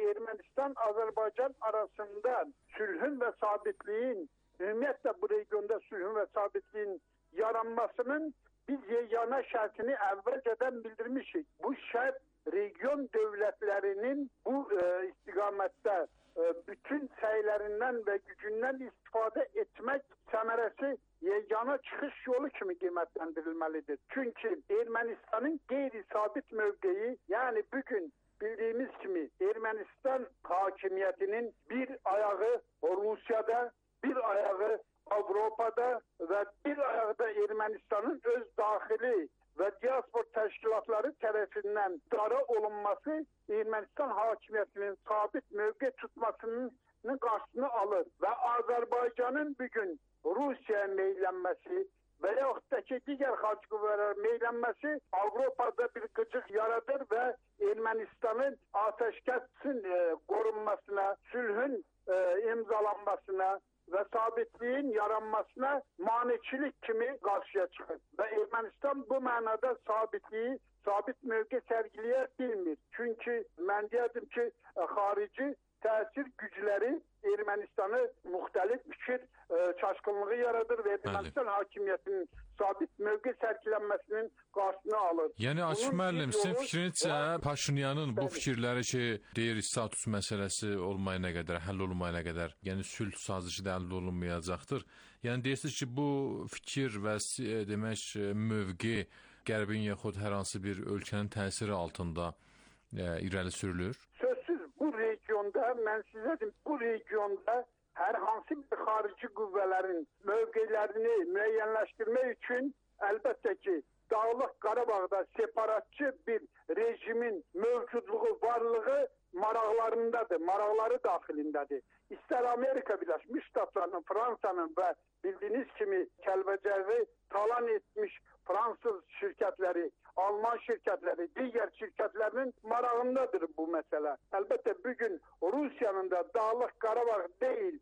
Speaker 11: Ermənistan-Azərbaycan arasında sülhün və sabitliyin, ümumiyyətlə bu regionda sülhün və sabitliyin yaranmasının biz yegana şərtini əvvəlcədən bildirmişik. Bu şərt region dövlətlərinin bu istiqamətdə bütün səylərindən və gücündən istifadə etmək səmərəsi yegana çıxış yolu kimi qiymətləndirilməlidir. Çünki Ermənistanın qeyri-sabit mövqeyi, yəni bugün bildiyimiz kimi Ermənistan hakimiyyətinin bir ayağı Rusiyada, bir ayağı Avropada və bir ayağı da Ermənistanın öz daxili və diaspor təşkilatları tərəfindən dara olunması Ermənistan hakimiyyətinin sabit mövqe tutmasının qarşısını alır və Azərbaycanın bugün Rusiyaya meylənməsi və yaxud da ki, digər xarici qüvvələrə meylənməsi Avropada bir qıcıq yaradır və Ermənistanın atəşkəsin qorunmasına, sülhün imzalanmasına və sabitliyin yaranmasına maneçilik kimi qarşıya çıxır. Və Ermənistan bu mənada sabitliyi, sabit mövqe sərgiləyə bilmir. Çünki mən deyərdim ki, xarici təsir gücləri Ermənistanı müxtəlif fikir çaşqınlığı yaradır və Ermənistan hakimiyyətinin sabit mövqe sərgilənməsinin qarşısını alır.
Speaker 3: Yəni Akif müəllim, sizin fikrinizcə Paşinyanın bu fikirləri ki, deyir status məsələsi olmayana qədər, həll olmayana qədər, yəni sülh sazişi də əldə olunmayacaqdır. Yəni deyirsiniz ki, bu fikir və demək mövqe Qərbin yaxud hər hansı bir ölkənin təsiri altında irəli sürülür?
Speaker 11: Sözsüz bu regionda, mən sizə deyim, bu regionda hər hansı bir xarici qüvvələrin mövqelərini müəyyənləşdirmək üçün əlbəttə ki, Dağlıq Qarabağda separatçı bir rejimin mövcudluğu, varlığı maraqlarındadır, maraqları daxilindədir. İstər Amerika Birləşmiş Ştatlarının, Fransanın və bildiyiniz kimi Kəlbəcəri talan etmiş Fransız şirkətləri, Alman şirkətləri, digər şirkətlərinin marağındadır bu məsələ. Əlbəttə bugün Rusiyanın da Dağlıq Qarabağ deyil,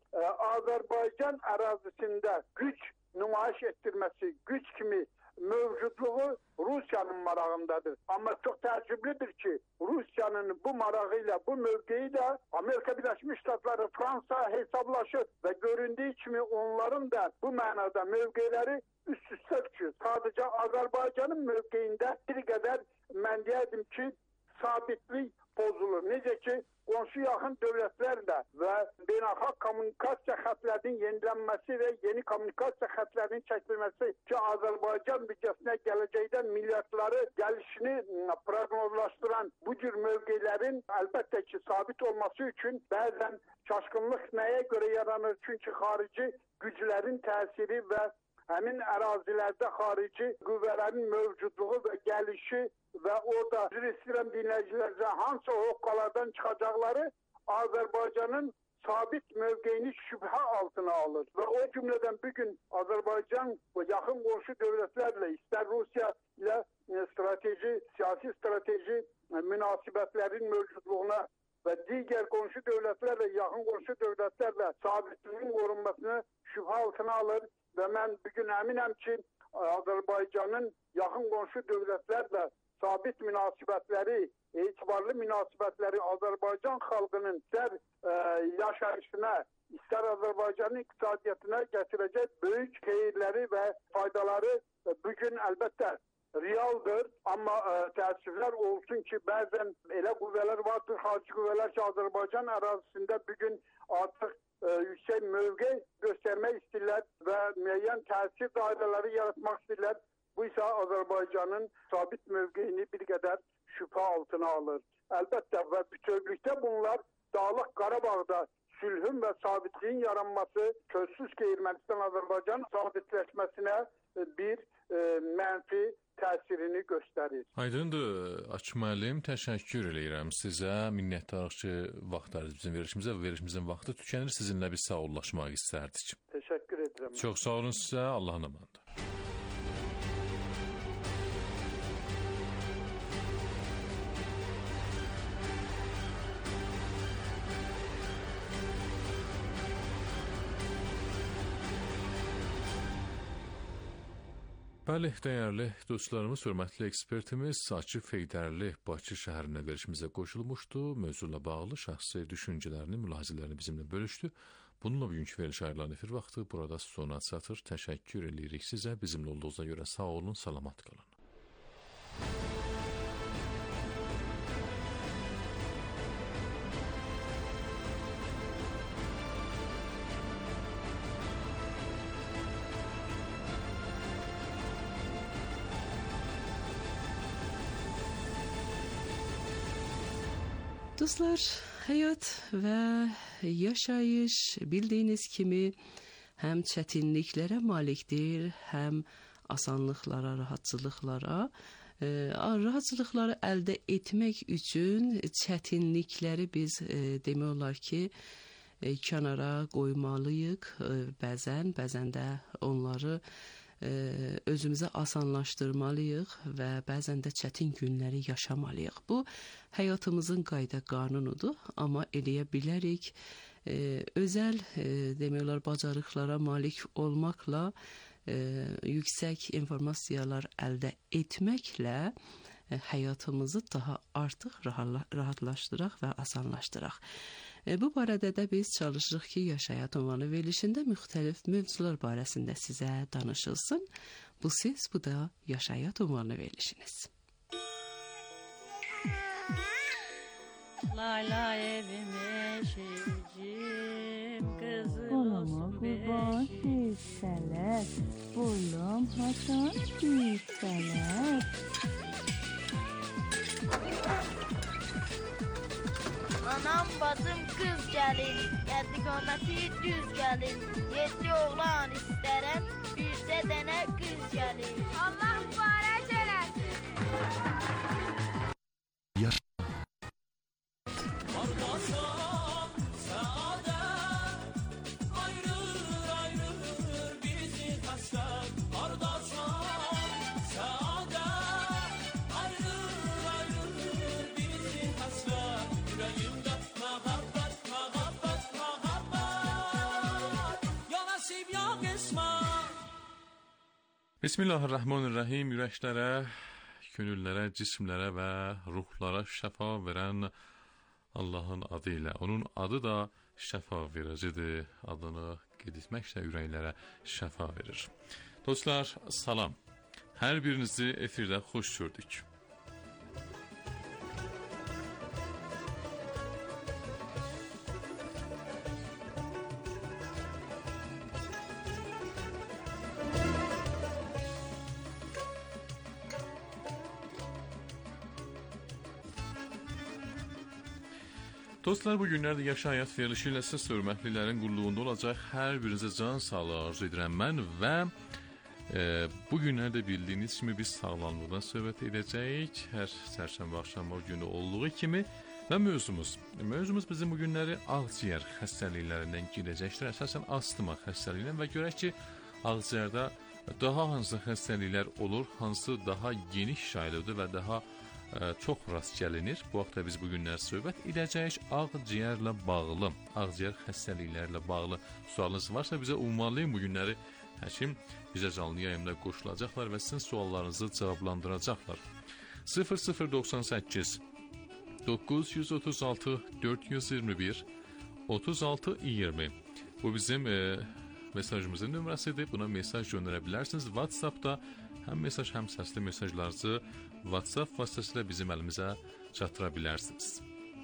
Speaker 11: Azərbaycan ərazisində güc nümayiş etdirməsi, güc kimi mövcudluğu Amma çox təəccüblüdür ki, Rusiyanın bu marağı ilə, bu mövqeyi ilə Amerika Birləşmiş Ştatları, Fransa hesablaşır və göründüyü kimi onların da bu mənada mövqeləri üst-üstə düşür. Sadəcə Azərbaycanın mövqeyində bir qədər mən deyərdim ki, sabitlik pozulur. Necə ki, qonşu yaxın dövlətlərlə və beynəlxalq kommunikasiya xətlərinin yenilənməsi və yeni kommunikasiya xətlərinin çəkilməsi ki, Azərbaycan büdcəsinə gələcəkdən milyardları gəlişini proqnozlaşdıran bu cür mövqelərin əlbəttə ki, sabit olması üçün bəzən çaşqınlıq nəyə görə yaranır? Çünki xarici güclərin təsiri və həmin ərazilərdə xarici qüvvələrin mövcudluğu və gəlişi və orada üzr istəyirəm dinləyicilərimizə hansı hoqqalardan çıxacaqları Azərbaycanın sabit mövqeyini şübhə altına alır. Və o cümlədən bugün Azərbaycan və yaxın qonşu dövlətlərlə, istər Rusiya ilə strateji, siyasi strateji münasibətlərin mövcudluğuna və digər qonşu dövlətlərlə, yaxın qonşu dövlətlərlə sabitliyin qorunmasını şübhə altına alır. Və mən bugün əminəm ki, Azərbaycanın yaxın qonşu dövlətlərlə sabit münasibətləri, etibarlı münasibətləri Azərbaycan xalqının istər yaşayışına, istər Azərbaycanın iqtisadiyyatına gətirəcək böyük xeyirləri və faydaları bugün əlbəttə realdır. Amma təəssüflər olsun ki, bəzən elə qüvvələr vardır, xarici qüvvələr ki, Azərbaycan ərazisində bugün artıq yüksək mövqe göstərmək istəyirlər və müəyyən təsir dairələri yaratmaq istəyirlər. Bu isə Azərbaycanın sabit mövqeyini bir qədər şübhə altına alır. Əlbəttə və bütövlükdə bunlar Dağlıq Qarabağda sülhün və sabitliyin yaranması sözsüz ki, Ermənistan-Azərbaycan sabitləşməsinə bir mənfi təsirini göstərir.
Speaker 3: Aydındır, Açıq müəllim, təşəkkür edirəm sizə. Minnətdarıq ki, vaxtlarınız bizim verilişimizə və verilişimizin vaxtı tükənir. Sizinlə biz sağollaşmaq istərdik.
Speaker 11: Təşəkkür edirəm.
Speaker 3: Çox sağ olun sizə. Allahın amanında. Bəli, dəyərli dostlarımız, hörmətli ekspertimiz Akif Heydərli Bakı şəhərində verilişimizə qoşulmuşdu. Mövzuyla bağlı şəxsi düşüncələrini, mülahizələrini bizimlə bölüşdü. Bununla bugünkü veriliş ayrılan efir vaxtı burada sona çatır. Təşəkkür edirik sizə. Bizimlə olduğunuza görə sağ olun, salamat qalın.
Speaker 1: Dostlar, həyat və yaşayış bildiyiniz kimi həm çətinliklərə malikdir, həm asanlıqlara, rahatçılıqlara. Rahatçılıqları əldə etmək üçün çətinlikləri biz demək olar ki, kənara qoymalıyıq. Bəzən də onları özümüzə asanlaşdırmalıyıq və bəzən də çətin günləri yaşamalıyıq. Bu, həyatımızın qayda qanunudur, amma eləyə bilərik. Özəl, demək olar, bacarıqlara malik olmaqla, yüksək informasiyalar əldə etməklə həyatımızı daha artıq rahatlaşdıraq və asanlaşdıraq. Bu barədə də biz çalışırıq ki, Yaşayat ünvanı verilişində müxtəlif mövzular barəsində sizə danışılsın. Bu siz, bu da Yaşayat ünvanı verilişiniz.
Speaker 14: Layla evim eşicim, kızım olsun beşik. Sənət, boyum haçan bir sənət.
Speaker 15: Anam bacım kız gəlin, qədiqaməti düz gəlin. 7 oğlan istərəm, bircə dənə qız gəlin. Allah mübarək eləsin.
Speaker 3: Bismillahirrahmanirrahim. Ürəklərə könüllərə, cismlərə və ruhlara şəfa verən Allahın adı ilə. Onun adı da şəfa vericidir. Adını qeyd etməklə ürəklərə şəfa verir. Dostlar, salam. Hər birinizi efirdə xoş gördük. Dostlar, bu günlərdə Yaşa Həyat verilişi ilə siz hörmətlilərin qulluğunda olacaq. Hər birinizə can sağlığı arzu edirəm mən və bu günlərdə bildiyiniz kimi biz sağlamlıqdan söhbət edəcəyik. Hər çərşənbə axşamı günü olduğu kimi və mövzumuz bizim bu günləri ağciyər xəstəliklərindən gedəcəkdir. Əsasən astma xəstəliyindən və görək ki, ağciyərdə daha hansı xəstəliklər olur, hansı daha geniş yayılıdır və daha çox rast gəlinir. Bu haqda biz bu günlər söhbət edəcəyik. Ağciyərlə bağlı, ağciyər xəstəliklərlə bağlı sualınız varsa bizə ünvanlayın. Bu günləri həkim bizə canlı yayımda qoşulacaqlar və sizin suallarınızı cavablandıracaqlar. 0098 936 421 36 20 bu bizim mesajımızın nömrəsidir. Buna mesaj göndərə bilərsiniz. WhatsAppda həm mesaj, həm səsli mesajlarınızı WhatsApp vasitəsilə bizim əlimizə çatdıra bilərsiniz.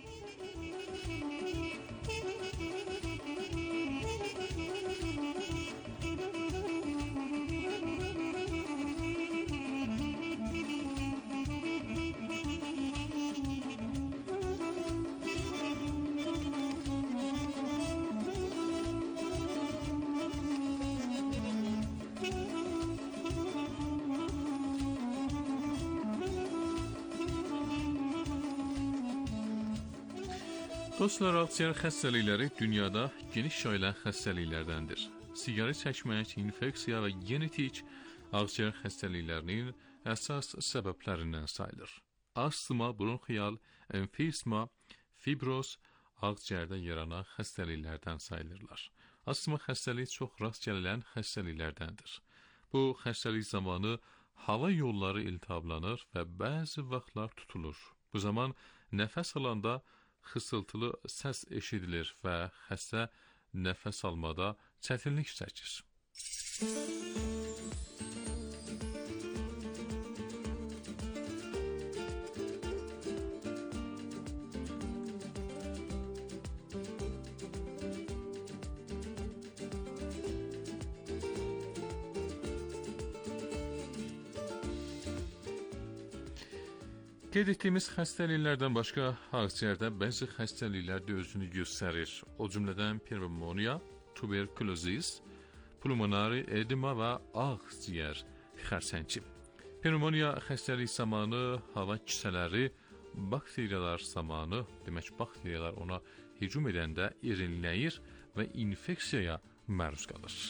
Speaker 3: Dostlar, ağciyər xəstəlikləri dünyada geniş yayılan xəstəliklərdəndir. Siqaret çəkmək, infeksiya və genetik ağciyər xəstəliklərinin əsas səbəblərindən sayılır. Astma, bronxial, emfisma, fibroz ağciyərdə yaranan xəstəliklərdən sayılırlar. Astma xəstəliyi çox rast gələn xəstəliklərdəndir. Bu xəstəlik zamanı hava yolları iltihablanır və bəzi vaxtlar tutulur. Bu zaman nəfəs alanda xısıltılı səs eşidilir və xəstə nəfəs almada çətinlik çəkir. Qeyd etdiyimiz xəstəliklərdən başqa ağciyərdə bəzi xəstəliklər də özünü göstərir. O cümlədən pnevmoniya, tuberkulozis, pulmonari edema və ağciyər xərçəngi. Pnevmoniya xəstəlik zamanı hava kisələri bakteriyalar zamanı, demək bakteriyalar ona hücum edəndə irinləyir və infeksiyaya məruz qalır.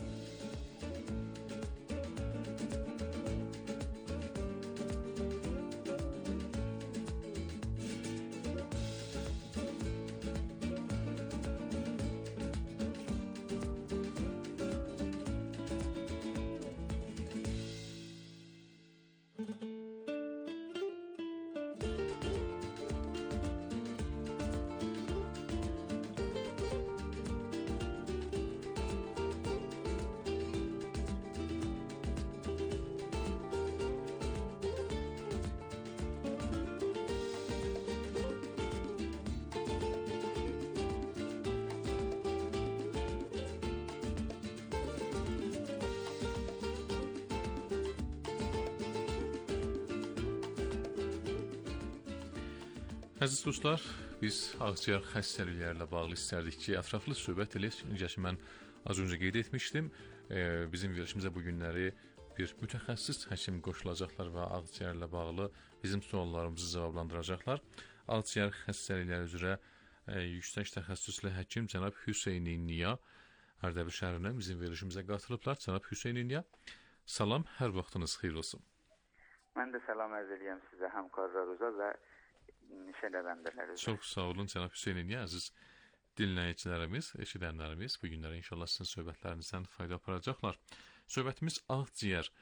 Speaker 3: Əziz dostlar, biz ağciyər xəstəliklərlə bağlı istərdik ki, ətraflı söhbət edək. Necə ki, mən az öncə qeyd etmişdim, bizim verilişimizə bu günləri bir mütəxəssis həkim qoşulacaqlar və ağciyərlə bağlı bizim suallarımızı cavablandıracaqlar. Ağciyər xəstəlikləri üzrə yüksək təxəssüslə həkim cənab Hüseyn İnniya Ərdəbil şəhərindən bizim verilişimizə qatılıblar. Cənab Hüseyn İnniya, salam, hər vaxtınız xeyir olsun.
Speaker 16: Mən də salam ərz edirəm sizə, həmkarlarınıza və şəhərləndiriləriniz.
Speaker 3: Çox sağ olun cənab Hüseyn İnniya, əziz dinləyicilərimiz, eşidənlərimiz bu günlərə inşallah sizin söhbətlərinizdən fayda aparacaqlar. Söhbətimiz ağciyər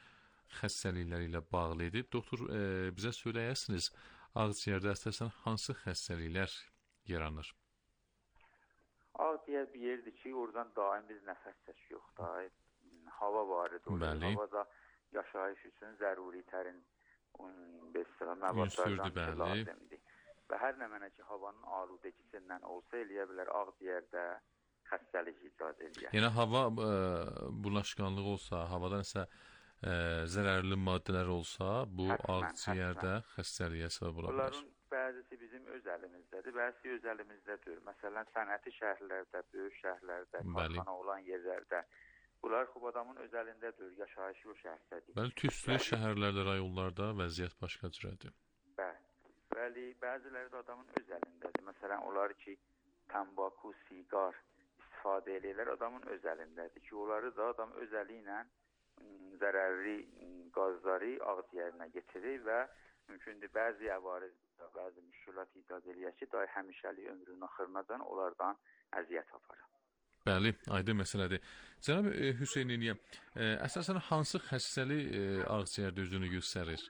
Speaker 3: xəstəlikləri ilə bağlı idi. Doktor, bizə söyləyərsiniz, ağciyərdə əsasən hansı xəstəliklər yaranır?
Speaker 16: Ağciyər bir yerdir ki, oradan daim biz nəfəs çəkirik da. Hava vardır. Havada yaşayış üçün zəruri tərin məvadlardan lazımdır. Və hər nə mənə ki, havanın aludecisindən olsa eləyə bilər ağciyərdə xəstəlik icad edir.
Speaker 3: Yəni hava bulaşqanlığı olsa, havadan isə zərərli maddələr olsa, bu ağciyərdə xəstəliyə səbəb ola bilər.
Speaker 16: Bunların bəzisi bizim öz əlimizdədir, bəzisi öz əlimizdədir. Məsələn, sənəti şəhərlərdə, böyük şəhərlərdə, karxana olan yerlərdə. Bunlar xub adamın öz əlindədir, yaşayışı o şəhərdədir.
Speaker 3: Bəli, tüstülü şəhərlərdə, rayonlarda vəziyyət başqa cürədir.
Speaker 16: Bəli, bəziləri də adamın öz əlindədir. Məsələn, onlar ki, tambaku, siqar istifadə edirlər, adamın öz əlindədir ki, onları da adam öz əli ilə zərərli qazları ağciyərinə getirir və mümkündür bəzi əvariz, bəzi müşkülat icad edir ki, dahi həmişəlik ömrünün axırınacan onlardan əziyyət aparır.
Speaker 3: Bəli, aydın məsələdir. Cənab Hüseyniyyə, əsasən hansı xəstəlik ağciyərdə özünü göstərir?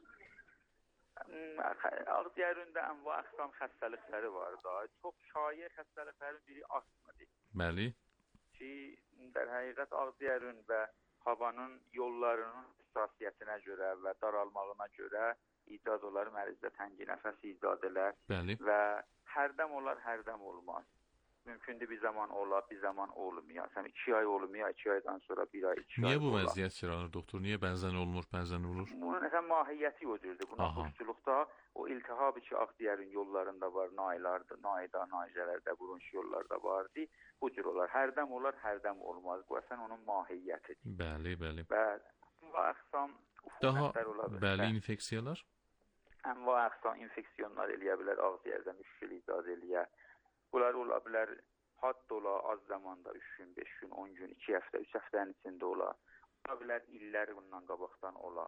Speaker 16: Ağciyərində ənva əqsam xəstəlikləri var da. Çox şayiə xəstəliklərin biri astmadır.
Speaker 3: Bəli.
Speaker 16: Ki, در həqiqət ağciyərin və havanın yollarının hassasiyyətinə görə və daralmağına görə icad olar, mərizdə təngi nəfəs icad elər.
Speaker 3: Bəli.
Speaker 16: Və hərdəm olar, hərdəm olmaz. Mümkündür bir zaman olar, bir zaman olmuyor. Sən 2 ay olmuyor, 2 aydan sonra 1 ay, 2 ay.
Speaker 3: Niyə bu vəziyyət yaranır, doktor? Niyə bəzən olmur, bəzən olur?
Speaker 16: Bunun nəsə mahiyyəti o cürdür. Bu naxoşçuluqda o iltihab ki, ağciyərin yollarında var, naylarda, nayda, naycələrdə, burunç yollarda vardı. Bu cür olar. Hərdəm olar, hərdəm olmaz. Bu əsən onun mahiyyətidir.
Speaker 3: Bəli, bəli.
Speaker 16: Və əqsam
Speaker 3: ufunətlər ola bilər. Bəli, infeksiyalar?
Speaker 16: Ənva əqsam infeksiyonlar eləyə bilər, ağciyərdə müşkül icad eləyə. Bunlar ola bilər, hadd ola, az zamanda 3 gün, 5 gün, 10 gün, 2 həftə, 3 həftənin içində ola. Ola bilər, illər bundan qabaqdan ola.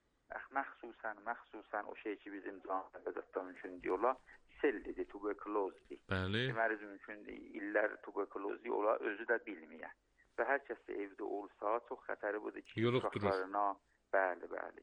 Speaker 16: Məxsusən o şey ki, bizim canlıqda mümkündür ola, sellidir, tuberkulozdir.
Speaker 3: Bəli.
Speaker 16: Deməriz mümkündür, illər tuberkulozi ola, özü də bilməyə. Və hər kəs evdə olsa, çox xətəri budur ki, uşaqlarına, bəli,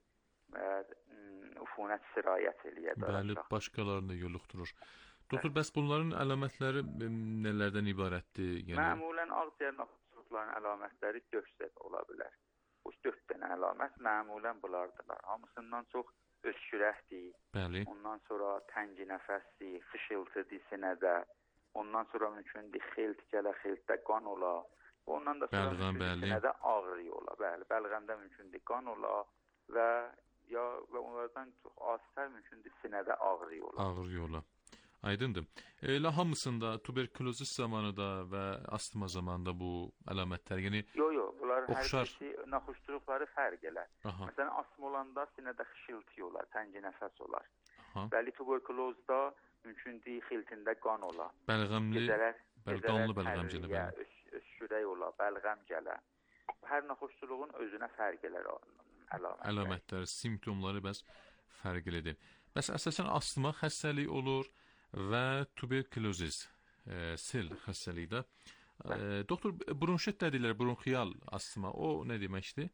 Speaker 16: ufunət sirayət eləyər.
Speaker 3: Bəli, başqalarını yoluxdurur. Doktor, bəs bunların əlamətləri nələrdən ibarətdir?
Speaker 16: Məmulən ağciyər naxoşçuluqların əlamətləri 4 set ola bilər. Bu 4 dənə əlamət məmulən bunlardılar. Hamısından çox öskürəkdir.
Speaker 3: Bəli.
Speaker 16: Ondan sonra təngi nəfəsdir, xışıltıdır sinədə. Ondan sonra mümkündür xilt gələ, xiltdə qan ola. Ondan da sonra mümkündür sinədə ağrı ola. Bəli, bəlğəmdə mümkündür qan ola və onlardan çox aztər mümkündür sinədə ağrı ola.
Speaker 3: Ağrı ola. Aydındır. Elə hamısında tuberkulozis zamanı da və astma zamanında bu əlamətlər, yəni
Speaker 16: bunlar
Speaker 3: oxşar.
Speaker 16: Hər birisi naxoşçuluqları fərq elər. Məsələn, astma olanda sinədə xışıltı olar, təngi nəfəs olar. Bəli, tuberkulozda mümkündür xiltində qan olar.
Speaker 3: Bəlğəmli, qanlı bəlğəm gələ.
Speaker 16: Öskürək olar, bəlğəm gələ. Hər naxoşçuluğun özünə fərq elər
Speaker 3: əlamətləri, simptomları bəs fərq edir. Bəs əsasən astma xəstəliyi olur və tuberkulozis, sel xəstəliyi də. Doktor, bronşit dedilər, bronxial astma, o nə deməkdir?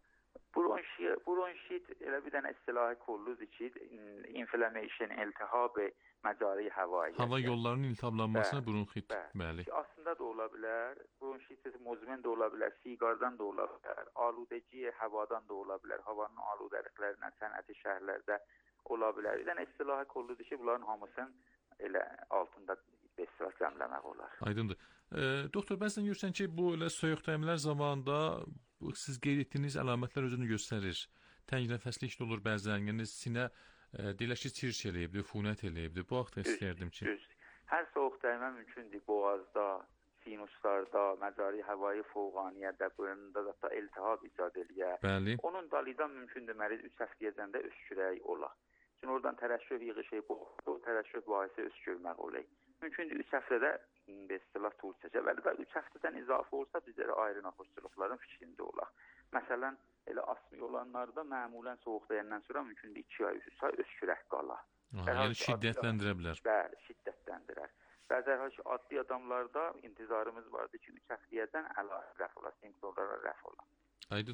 Speaker 16: Bronşit elə bir dənə istilahi kolludur ki, inflammation, iltihab məcari havayı.
Speaker 3: Hava yollarının iltihablanmasına bronxit, bəli.
Speaker 16: Aslında da ola bilər, bronşit muzmen də ola bilər, siqardan da ola bilər, aludeci havadan da ola bilər, havanın aludəliklərindən sənəti şəhərlərdə ola bilər. Bir dənə istilahi kolludur ki, bunların hamısının elə altında istilah cəmləmək olar.
Speaker 3: Aydındır. Doktor, bəzən görürsən ki, bu elə soyuq dəymələr zamanında siz qeyd etdiyiniz əlamətlər özünü göstərir. Təng nəfəslik də olur bəzən, yəni sinə deyilər ki, çirç eləyibdir, ufunət eləyibdir. Bu haqda istəyərdim ki.
Speaker 16: Hər soyuq dəymə mümkündür boğazda, sinuslarda, məcari havayı fovqaniyyədə, burnunda da iltihab icad eləyə.
Speaker 3: Bəli.
Speaker 16: Onun dalıdan mümkündür məriz 3 həftəyəcəndə öskürək ola. Çünki oradan tərəşüf yığışıb, o tərəşüf bahisi öskürmək olayı. Mümkündür 3 həftədə istilah tur çəkə və 3 həftədən izafə olsa bizlərə ayrı naxoşçuluqların fikrində olaq. Məsələn, elə astma olanlarda məmulən soyuq dəyəndən sonra mümkündür 2 ay, 3 ay öskürək qala.
Speaker 3: Yəni şiddətləndirə bilər.
Speaker 16: Bəli, şiddətləndirər. Bəzən adli adamlarda intizarımız vardır ki, 3 həftəyədən əlavə rəf ola, simptomlara rəf ola.
Speaker 3: Aydındır.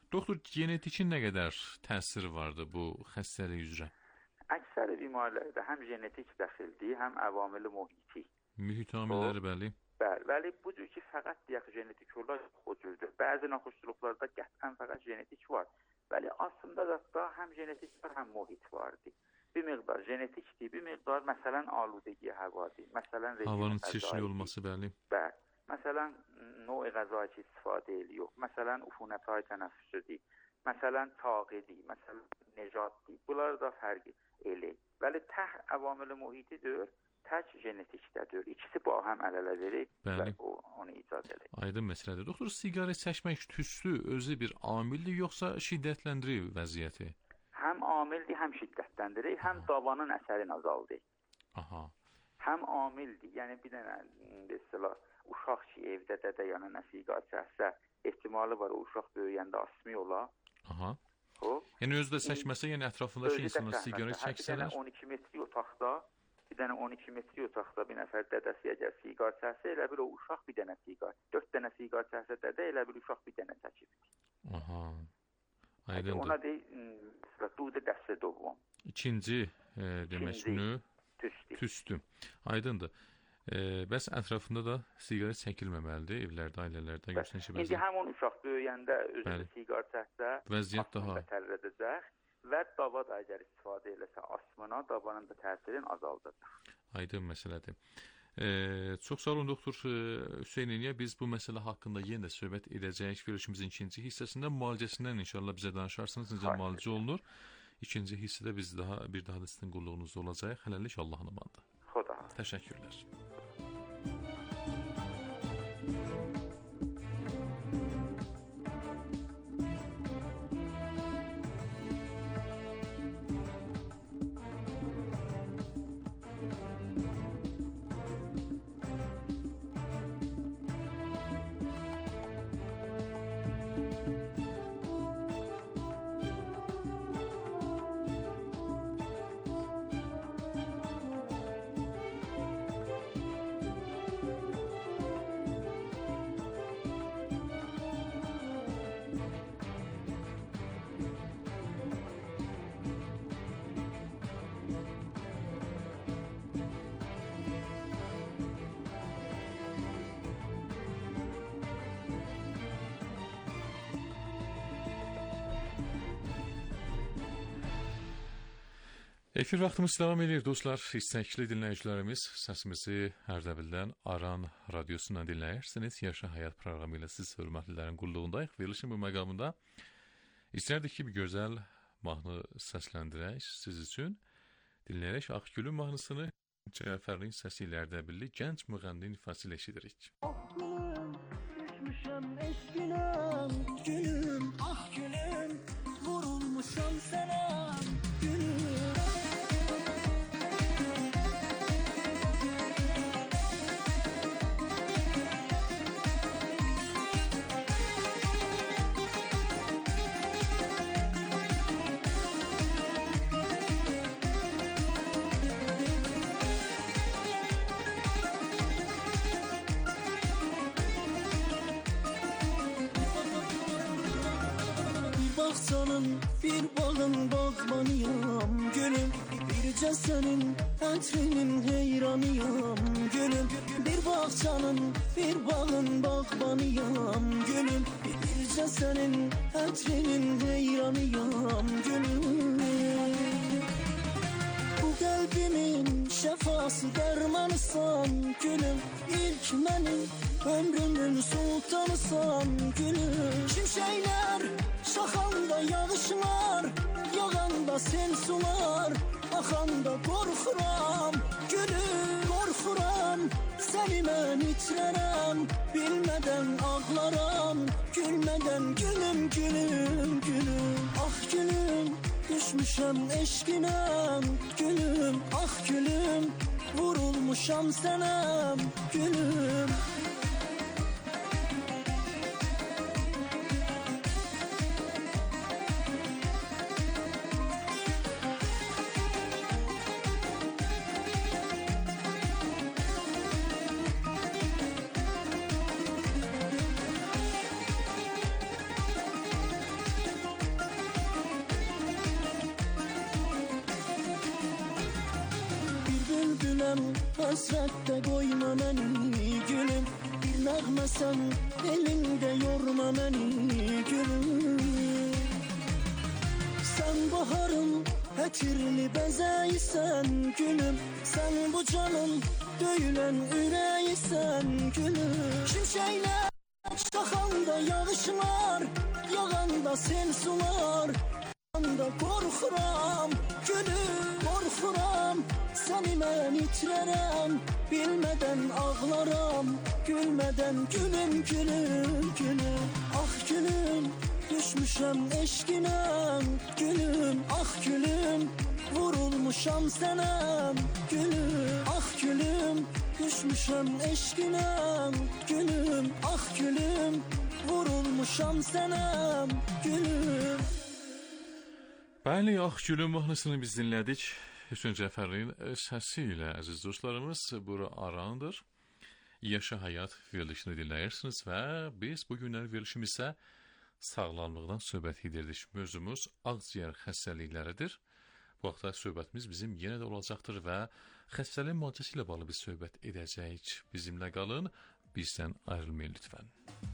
Speaker 3: Doktor, genetikin nə qədər təsiri vardı bu xəstəlik üzrə?
Speaker 16: Əksər bimarlarda həm genetik dəxildir, həm əvamili mühiti.
Speaker 3: Mühit amilləri, bəli.
Speaker 16: Bəli, bu cür ki, fəqət deyək genetik olar, o cürdür. Bəzi naxoşluqlarda qətlən fəqət genetik var. Bəli, aslında da həm genetik var, həm mühit vardır. Bir miqdar genetikdir, bir miqdar məsələn aludəgi havadır. Məsələn
Speaker 3: havanın çirkli olması, bəli.
Speaker 16: Bəli. Məsələn növ qəzayı ki, istifadə edilir. Məsələn ufunətay tənəffüsüdür. Məsələn tağidir, məsələn necatdır. Bunlar da fərqi elə. Bəli, tək əvamili mühitidir, tək genetikdədir. İkisi bu həm əl-ələ verir və onu icad edir.
Speaker 3: Aydın məsələdir. Doktor, siqaret çəkmək tüstü özü bir amildir, yoxsa şiddətləndirir vəziyyəti?
Speaker 16: Həm amildir, həm şiddətləndirir, həm davanın əsərini azaldır.
Speaker 3: Aha.
Speaker 16: Həm amildir, yəni bir dənə desələr, uşaq ki, evdə dədə yanına siqaret çəksə, ehtimalı var o uşaq böyüyəndə asmi olar.
Speaker 3: Aha. Yəni özü də çəkməsə, yəni ətrafındakı insanlar siqaret çəksələr.
Speaker 16: Bir dənə 12 metri otaqda, bir nəfər dədəsi əgər siqaret çəksə, elə bir o uşaq bir dənə siqaret. 4 dənə siqaret çəksə dədə, elə bir uşaq bir dənə çəkib.
Speaker 3: Aha. Aydındır.
Speaker 16: Ona deyil, dudu dəstə doğum.
Speaker 3: İkinci demək növ tüstü. Aydındır. Bəs ətrafında da siqaret çəkilməməlidir evlərdə, ailələrdə, görsən ki,
Speaker 16: İndi həmin uşaq böyüyəndə özü siqaret çəksə,
Speaker 3: vəziyyət daha
Speaker 16: tələb edəcək və dava da əgər istifadə eləsə asmına, davanın da təsirini azaldacaq.
Speaker 3: Aydın məsələdir. Çox sağ olun doktor Hüseyn Əliyə. Biz bu məsələ haqqında yenə də söhbət edəcəyik. Verilişimizin ikinci hissəsində müalicəsindən inşallah bizə danışarsınız. Necə müalicə olunur? İkinci hissədə biz bir daha da sizin qulluğunuzda olacağıq. Hələlik Allahın amanında.
Speaker 16: Xuda.
Speaker 3: Təşəkkürlər. Efir vaxtımız davam edir dostlar. İstəkli dinləyicilərimiz, səsimizi Ərdəbildən Aran radiosundan dinləyirsiniz. Yaşa Həyat proqramı ilə siz hörmətlilərin qulluğundayıq. Verilişin bu məqamında istərdik ki, bir gözəl mahnı səsləndirək siz üçün. Dinləyərək Ağgülün mahnısını Cəfərin səsi ilə Ərdəbilli gənc müğənninin ifası ilə eşidirik.
Speaker 17: Gülüm, düşmüşəm eşqinəm, gülüm, ah gülüm, vurulmuşam sənə, gülüm. Bir bağın bağbanıyam gülüm, bircə sənin ətrinin heyranıyam gülüm. Bir bağçanın, bir bağın bağbanıyam gülüm, bircə sənin ətrinin heyranıyam gülüm. Bu qəlbimin şəfası dərmanısan gülüm, ilk mənim ömrümün sultanısan gülüm. Şimşəklər şaxanda yağışlar, yağanda sel sular, axanda qorxuram gülüm, qorxuram. Səni mən itirərəm, bilmədən ağlaram, gülmədən gülüm, gülüm, gülüm. Ah gülüm, düşmüşəm eşqinəm, gülüm, ah gülüm, vurulmuşam sənə, gülüm. Həsrətdə qoyma məni gülüm, bir nəğmə sən elində yorma məni gülüm. Sən baharın ətirli bəzəysən gülüm, sən bu canın döyülən ürəysən gülüm. Şimşəklər çaxanda yağışlar, yağanda sel sular, yağanda qorxuram gülüm, qorxuram. Səni mən itirərəm, bilmədən ağlaram, gülmədən gülüm, gülüm, gülüm. Ah gülüm, düşmüşəm eşqinə, gülüm, ah gülüm, vurulmuşam sənə, gülüm, ah gülüm, düşmüşəm eşqinə, gülüm, ah gülüm, vurulmuşam sənə, gülüm.
Speaker 3: Bəli, ah gülüm mahnısını biz dinlədik. Hüseyn Cəfərlinin səsi ilə əziz dostlarımız, bura Arandır. Yaşa Həyat verilişini dinləyirsiniz və biz bugünlər verilişimizə sağlamlıqdan söhbət edirdik. Mövzumuz ağciyər xəstəlikləridir. Bu vaxtda söhbətimiz bizim yenə də olacaqdır və xəstəliyin müalicəsi ilə bağlı bir söhbət edəcəyik. Bizimlə qalın, bizdən ayrılmayın lütfən.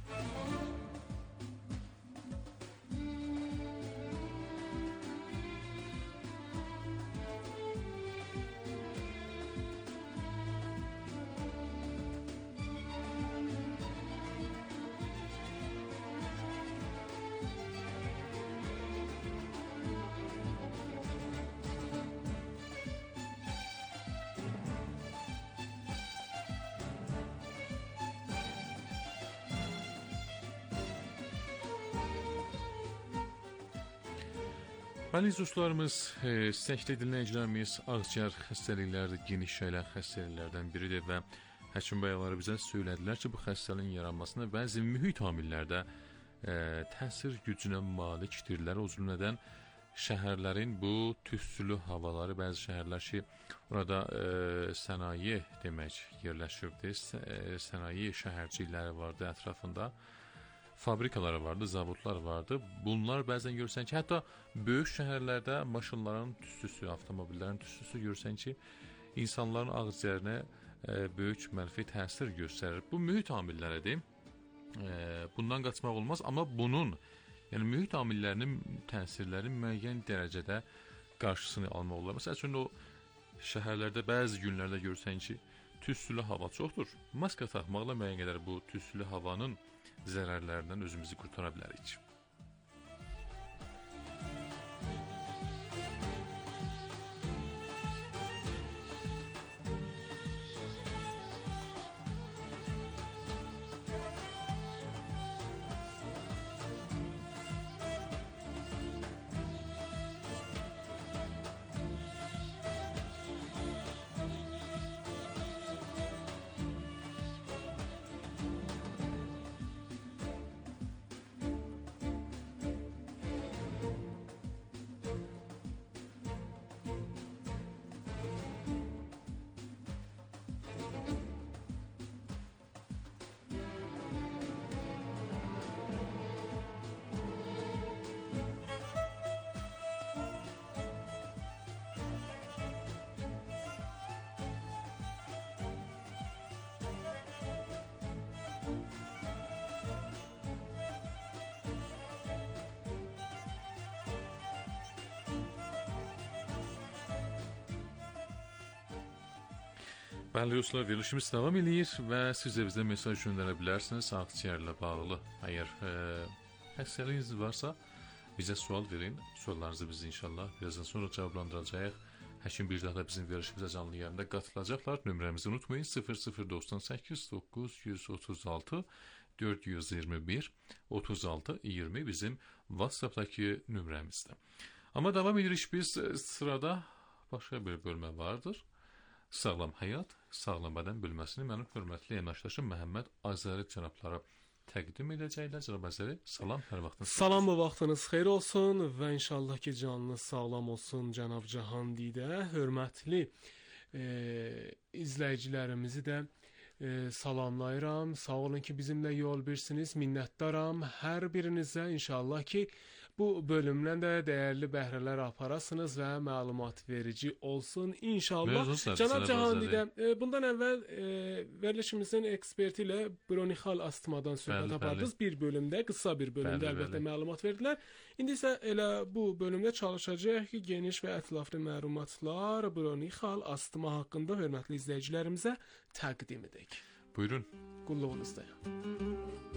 Speaker 3: Bəli, dostlarımız, istəkli dinləyicilərimiz ağciyər xəstəlikləri geniş yayılan xəstəliklərdən biridir və həkim bəyləri bizə söylədilər ki, bu xəstəliyin yaranmasına bəzi mühit amillərdə təsir gücünə malikdirlər. O cümlədən şəhərlərin bu tüstülü havaları, bəzi şəhərlər ki, orada sənaye demək yerləşirdi, sənaye şəhərcikləri vardı ətrafında. Fabrikaları vardı, zavodlar vardı. Bunlar bəzən görürsən ki, hətta böyük şəhərlərdə maşınların tüstüsü, avtomobillərin tüstüsü görürsən ki, insanların ağciyərinə böyük mənfi təsir göstərir. Bu mühit amilləridir. Bundan qaçmaq olmaz, amma bunun, yəni mühit amillərinin təsirləri müəyyən dərəcədə qarşısını almaq olar. Məsəl üçün, o şəhərlərdə bəzi günlərdə görürsən ki, tüstülü hava çoxdur. Maska taxmaqla müəyyən qədər bu tüstülü havanın zərərlərindən özümüzü qurtara bilərik. Bəli, dostlar, verilişimiz davam edir və siz də bizə mesaj göndərə bilərsiniz ağciyərlə bağlı. Əgər xəstəliyiniz varsa, bizə sual verin. Suallarınızı biz inşallah birazdan sonra cavablandıracağıq. Həkim bir daha da bizim verilişimizə canlı yayında qatılacaqlar. Nömrəmizi unutmayın, 0098 936 421 36 20 bizim WhatsApp'dakı nömrəmizdir. Amma davam edirik, biz sırada başqa bir bölmə vardır. Sağlam həyat, sağlam bədən bölməsini mənim hörmətli əməkdaşım Məhəmməd Azəri cənabları təqdim edəcəklər. Cənab Azəri, salam, hər vaxtınız.
Speaker 18: Salam, bu vaxtınız xeyir olsun və inşallah ki, canınız sağlam olsun Cənab Cahan Didə. Hörmətli izləyicilərimizi də salamlayıram. Sağ olun ki, bizimlə yol birsiniz. Minnətdaram hər birinizə. İnşallah ki, bu bölümdən də dəyərli bəhrələr aparasınız və məlumat verici olsun inşallah. Cənab Cahandidə, bundan əvvəl verilişimizin eksperti ilə bronxal astmadan söhbət apardınız. Bir bölümdə, qısa bir bölümdə əlbəttə məlumat verdilər. İndi isə elə bu bölümdə çalışacağıq ki, geniş və ətraflı məlumatlar bronxal astma haqqında hörmətli izləyicilərimizə təqdim edək.
Speaker 3: Buyurun.
Speaker 18: Qulluğunuzdayım.